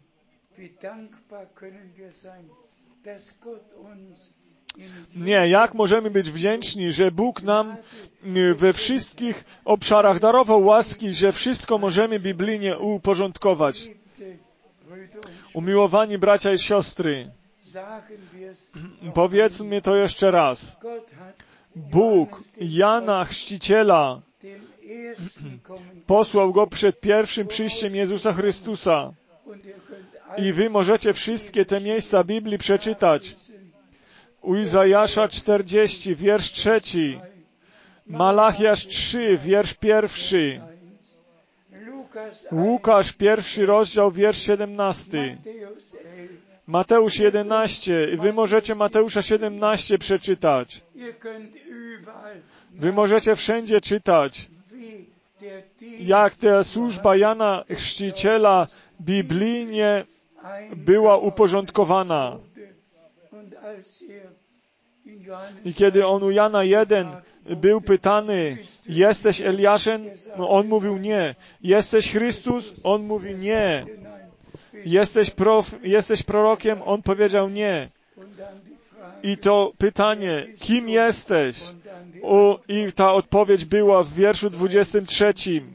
Nie, jak możemy być wdzięczni, że Bóg nam we wszystkich obszarach darował łaski, że wszystko możemy biblijnie uporządkować. Umiłowani bracia i siostry, powiedzmy to jeszcze raz. Bóg Jana Chrzciciela posłał go przed pierwszym przyjściem Jezusa Chrystusa. I wy możecie wszystkie te miejsca Biblii przeczytać. U Izajasza czterdzieści, wiersz trzeci. Malachiasz trzy, wiersz pierwszy. Łukasz pierwszy rozdział, wiersz siedemnasty. Mateusz jedenaście. Wy możecie Mateusza siedemnaście przeczytać. Wy możecie wszędzie czytać, jak ta służba Jana Chrzciciela biblijnie była uporządkowana. I kiedy on u Jana jeden był pytany: jesteś Eliaszem? No on mówił nie. Jesteś Chrystus? On mówi nie. Jesteś, prof, jesteś prorokiem? On powiedział nie. I to pytanie: kim jesteś? O, i ta odpowiedź była w wierszu dwudziestym trzecim.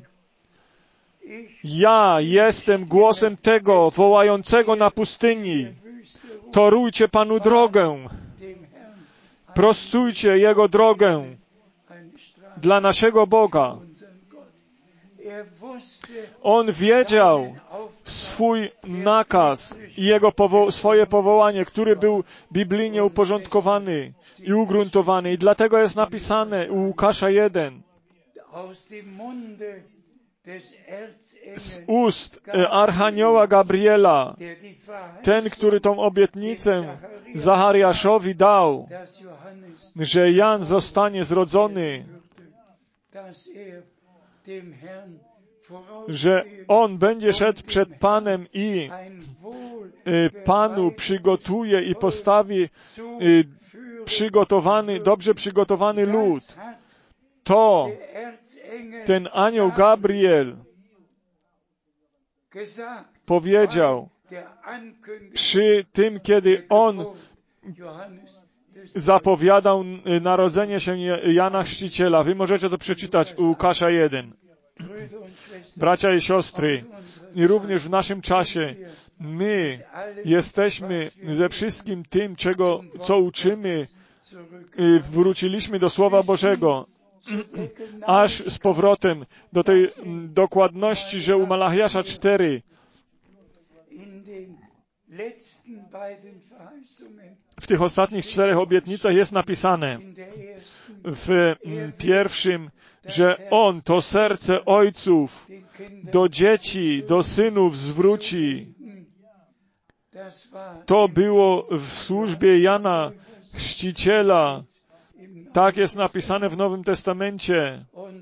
Ja jestem głosem tego wołającego na pustyni. Torujcie Panu drogę. Prostujcie Jego drogę dla naszego Boga. On wiedział swój nakaz i jego powo- swoje powołanie, który był biblijnie uporządkowany i ugruntowany. I dlatego jest napisane u Łukasza jeden. Z ust Archanioła Gabriela, ten, który tą obietnicę Zachariaszowi dał, że Jan zostanie zrodzony, że on będzie szedł przed Panem i Panu przygotuje i postawi przygotowany, dobrze przygotowany lud. To ten anioł Gabriel powiedział przy tym, kiedy on zapowiadał narodzenie się Jana Chrzciciela. Wy możecie to przeczytać u Łukasza jeden. Bracia i siostry, i również w naszym czasie my jesteśmy ze wszystkim tym, czego, co uczymy, wróciliśmy do Słowa Bożego, aż z powrotem do tej dokładności, że u Malachiasza cztery W tych ostatnich czterech obietnicach jest napisane w pierwszym, że On to serce ojców do dzieci, do synów zwróci. To było w służbie Jana Chrzciciela. Tak jest napisane w Nowym Testamencie.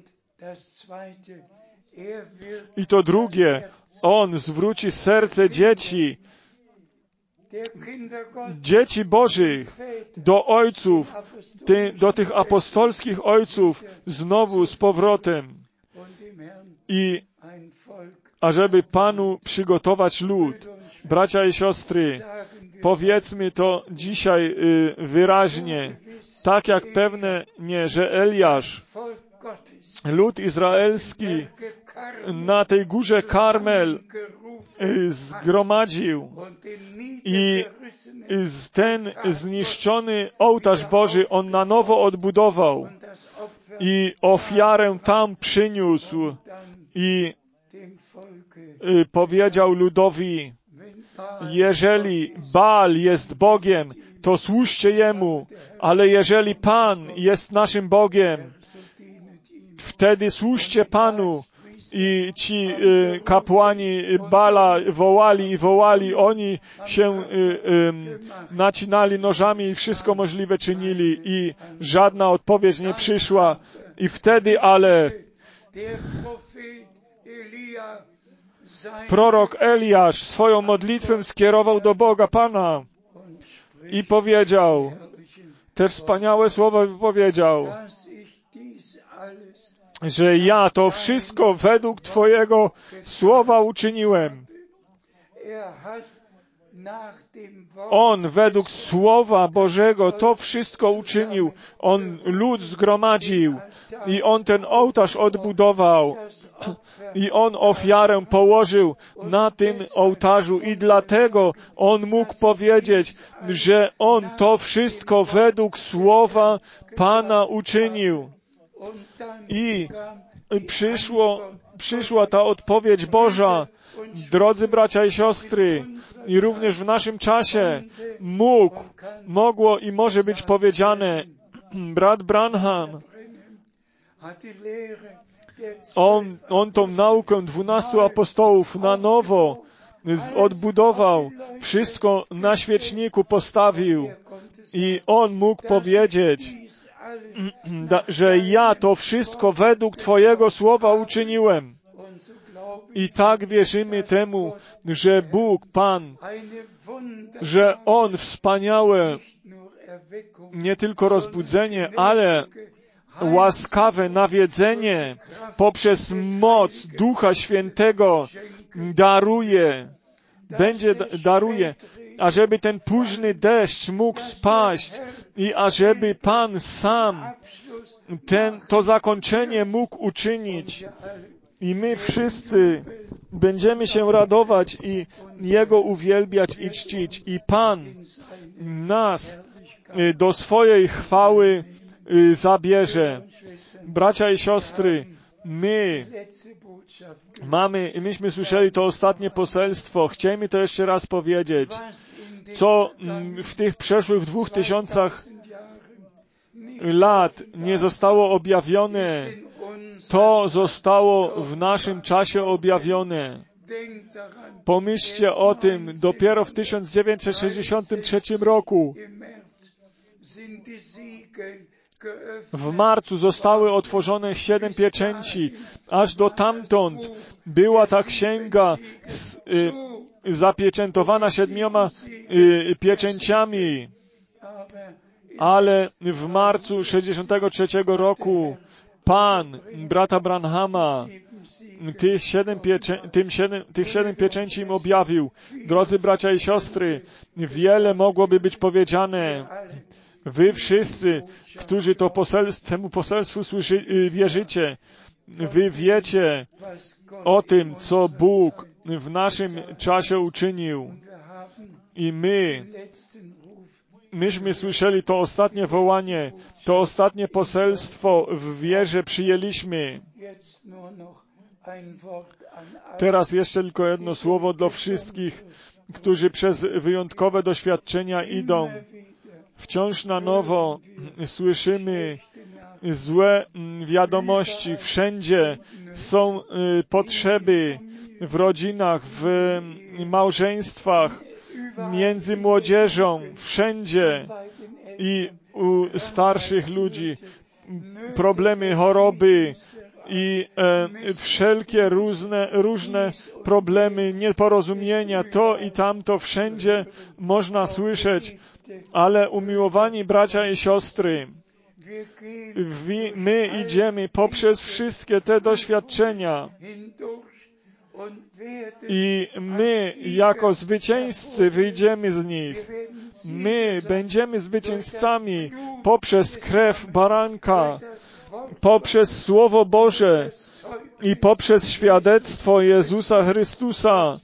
I to drugie, On zwróci serce dzieci, dzieci Bożych do ojców, ty, do tych apostolskich ojców znowu z powrotem. I ażeby Panu przygotować lud. Bracia i siostry, powiedzmy to dzisiaj y, wyraźnie, tak jak pewne nie, że Eliasz, lud izraelski na tej górze Karmel y, zgromadził i y, ten zniszczony ołtarz Boży on na nowo odbudował i ofiarę tam przyniósł i y, powiedział ludowi, jeżeli Baal jest Bogiem, to służcie Jemu, ale jeżeli Pan jest naszym Bogiem, wtedy służcie Panu. I ci y, kapłani Bala wołali i wołali, oni się y, y, nacinali nożami i wszystko możliwe czynili i żadna odpowiedź nie przyszła. I wtedy ale prorok Eliasz swoją modlitwę skierował do Boga Pana i powiedział, te wspaniałe słowa wypowiedział, że ja to wszystko według Twojego słowa uczyniłem. On według Słowa Bożego to wszystko uczynił. On lud zgromadził i on ten ołtarz odbudował i on ofiarę położył na tym ołtarzu i dlatego on mógł powiedzieć, że on to wszystko według Słowa Pana uczynił. I przyszło, przyszła ta odpowiedź Boża, drodzy bracia i siostry, i również w naszym czasie mógł, mogło i może być powiedziane, brat Branham, on, on tą naukę dwunastu apostołów na nowo odbudował, wszystko na świeczniku postawił i on mógł powiedzieć, że ja to wszystko według Twojego słowa uczyniłem. I tak wierzymy temu, że Bóg, Pan, że On wspaniałe, nie tylko rozbudzenie, ale łaskawe nawiedzenie poprzez moc Ducha Świętego daruje, będzie daruje, ażeby ten późny deszcz mógł spaść i ażeby Pan sam ten, to zakończenie mógł uczynić. I my wszyscy będziemy się radować i Jego uwielbiać i czcić. I Pan nas do swojej chwały zabierze. Bracia i siostry, my mamy, myśmy słyszeli to ostatnie poselstwo. Chciejmy to jeszcze raz powiedzieć. Co w tych przeszłych dwóch tysiącach lat nie zostało objawione, to zostało w naszym czasie objawione. Pomyślcie o tym, dopiero w tysiąc dziewięćset sześćdziesiątym trzecim roku w marcu zostały otworzone siedem pieczęci. Aż do tamtąd była ta księga z, y, zapieczętowana siedmioma y, pieczęciami. Ale w marcu sześćdziesiątego trzeciego roku Pan brata Branhama tych siedem, pieczę, tym siedem, tych siedem pieczęci im objawił. Drodzy bracia i siostry, wiele mogłoby być powiedziane. Wy wszyscy, którzy to poselstw, temu poselstwu słyszy, wierzycie, wy wiecie o tym, co Bóg w naszym czasie uczynił. I my, myśmy słyszeli to ostatnie wołanie, to ostatnie poselstwo w wierze przyjęliśmy. Teraz jeszcze tylko jedno słowo do wszystkich którzy przez wyjątkowe doświadczenia idą. Wciąż na nowo słyszymy złe wiadomości. Wszędzie są potrzeby w rodzinach, w małżeństwach, między młodzieżą, wszędzie i u starszych ludzi. Problemy, choroby i e, wszelkie różne, różne problemy, nieporozumienia, to i tamto, wszędzie można słyszeć. Ale umiłowani bracia i siostry, my idziemy poprzez wszystkie te doświadczenia i my jako zwycięzcy wyjdziemy z nich. My będziemy zwycięzcami poprzez krew baranka, poprzez Słowo Boże i poprzez świadectwo Jezusa Chrystusa,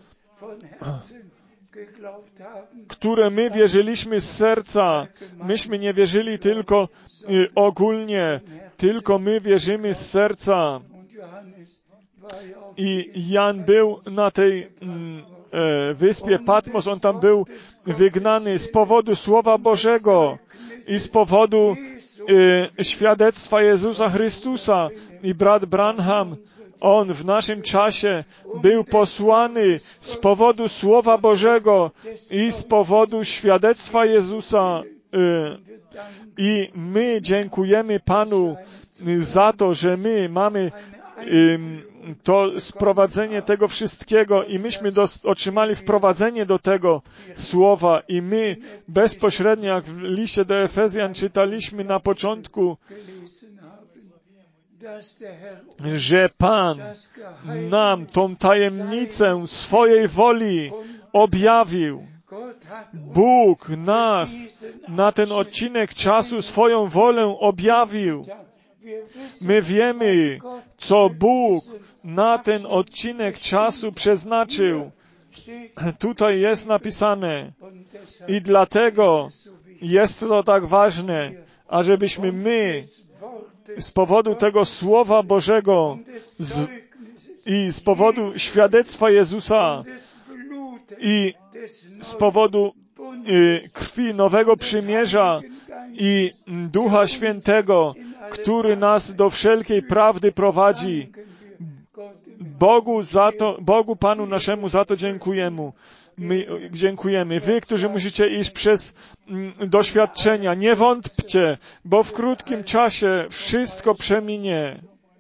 które my wierzyliśmy z serca. Myśmy nie wierzyli tylko y, ogólnie, tylko my wierzymy z serca. I Jan był na tej mm, e, wyspie Patmos, on tam był wygnany z powodu Słowa Bożego i z powodu e, świadectwa Jezusa Chrystusa. I brat Branham, on w naszym czasie był posłany z powodu Słowa Bożego i z powodu świadectwa Jezusa. I my dziękujemy Panu za to, że my mamy to sprowadzenie tego wszystkiego i myśmy dos- otrzymali wprowadzenie do tego Słowa i my bezpośrednio, jak w liście do Efezjan czytaliśmy na początku, że Pan nam tą tajemnicę swojej woli objawił. Bóg nas na ten odcinek czasu swoją wolę objawił. My wiemy, co Bóg na ten odcinek czasu przeznaczył. Tutaj jest napisane. I dlatego jest to tak ważne, ażebyśmy my z powodu tego Słowa Bożego z, i z powodu świadectwa Jezusa i z powodu y, krwi Nowego Przymierza i Ducha Świętego, który nas do wszelkiej prawdy prowadzi. Bogu za to, Bogu Panu naszemu za to dziękujemy. My dziękujemy. Wy, którzy musicie iść przez mm, doświadczenia, nie wątpcie, bo w krótkim czasie wszystko przeminie.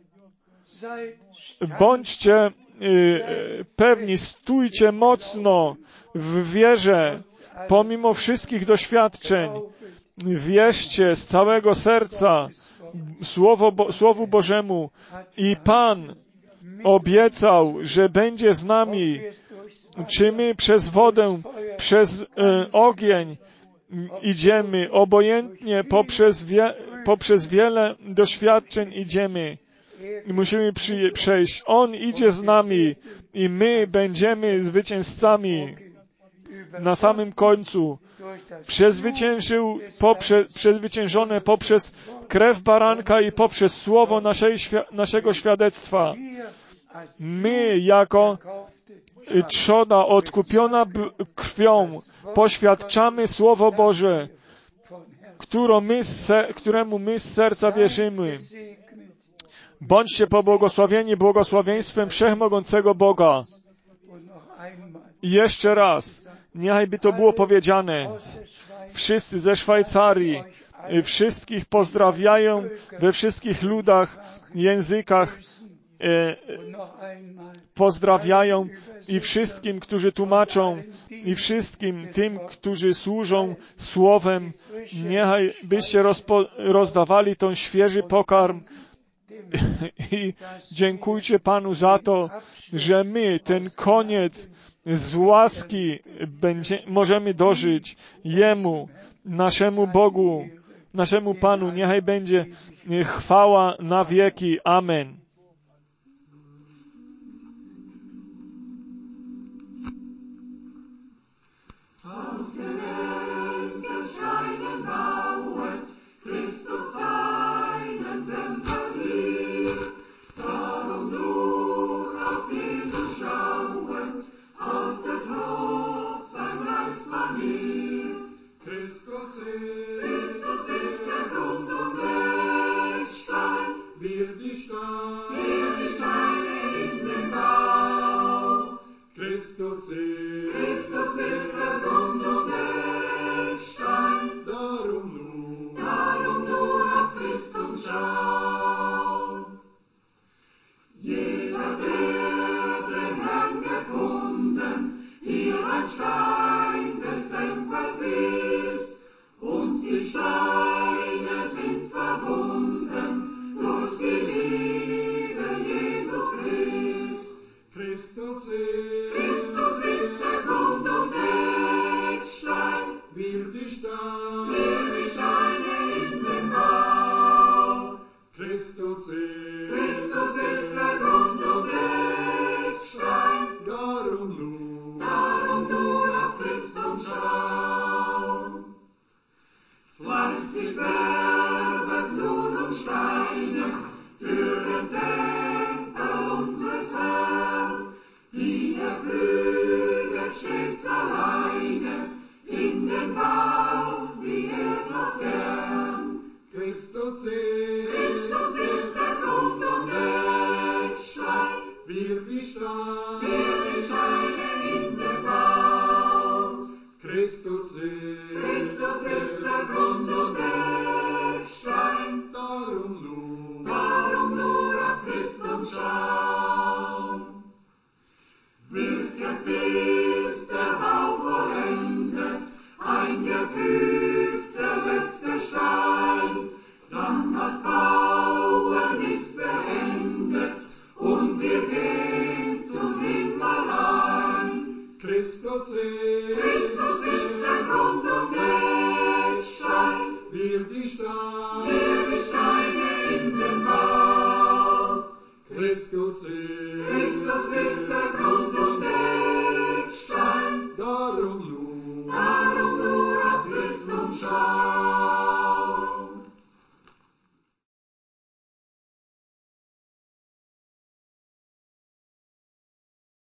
Bądźcie y, pewni, stójcie mocno w wierze, pomimo wszystkich doświadczeń. Wierzcie z całego serca Słowo Bo- Słowu Bożemu i Pan obiecał, że będzie z nami. Czy my przez wodę, przez e, ogień idziemy, obojętnie poprzez, wie, poprzez wiele doświadczeń idziemy. Musimy przy, przejść. On idzie z nami i my będziemy zwycięzcami na samym końcu. Przezwyciężył, poprze, przezwyciężone poprzez krew baranka i poprzez słowo naszej, naszego świadectwa. My jako trzoda odkupiona krwią poświadczamy Słowo Boże, którą my se, któremu my z serca wierzymy. Bądźcie pobłogosławieni błogosławieństwem Wszechmogącego Boga. I jeszcze raz, niechaj to było powiedziane. Wszyscy ze Szwajcarii, wszystkich pozdrawiają we wszystkich ludach, językach, e, pozdrawiają i wszystkim, którzy tłumaczą, i wszystkim tym, którzy służą Słowem. Niechaj byście rozpo, rozdawali ten świeży pokarm i dziękujcie Panu za to, że my ten koniec z łaski będzie, możemy dożyć Jemu, naszemu Bogu, naszemu Panu. Niechaj będzie chwała na wieki. Amen. Darum nur auf Jesus schauen, auf der Thron. Amen.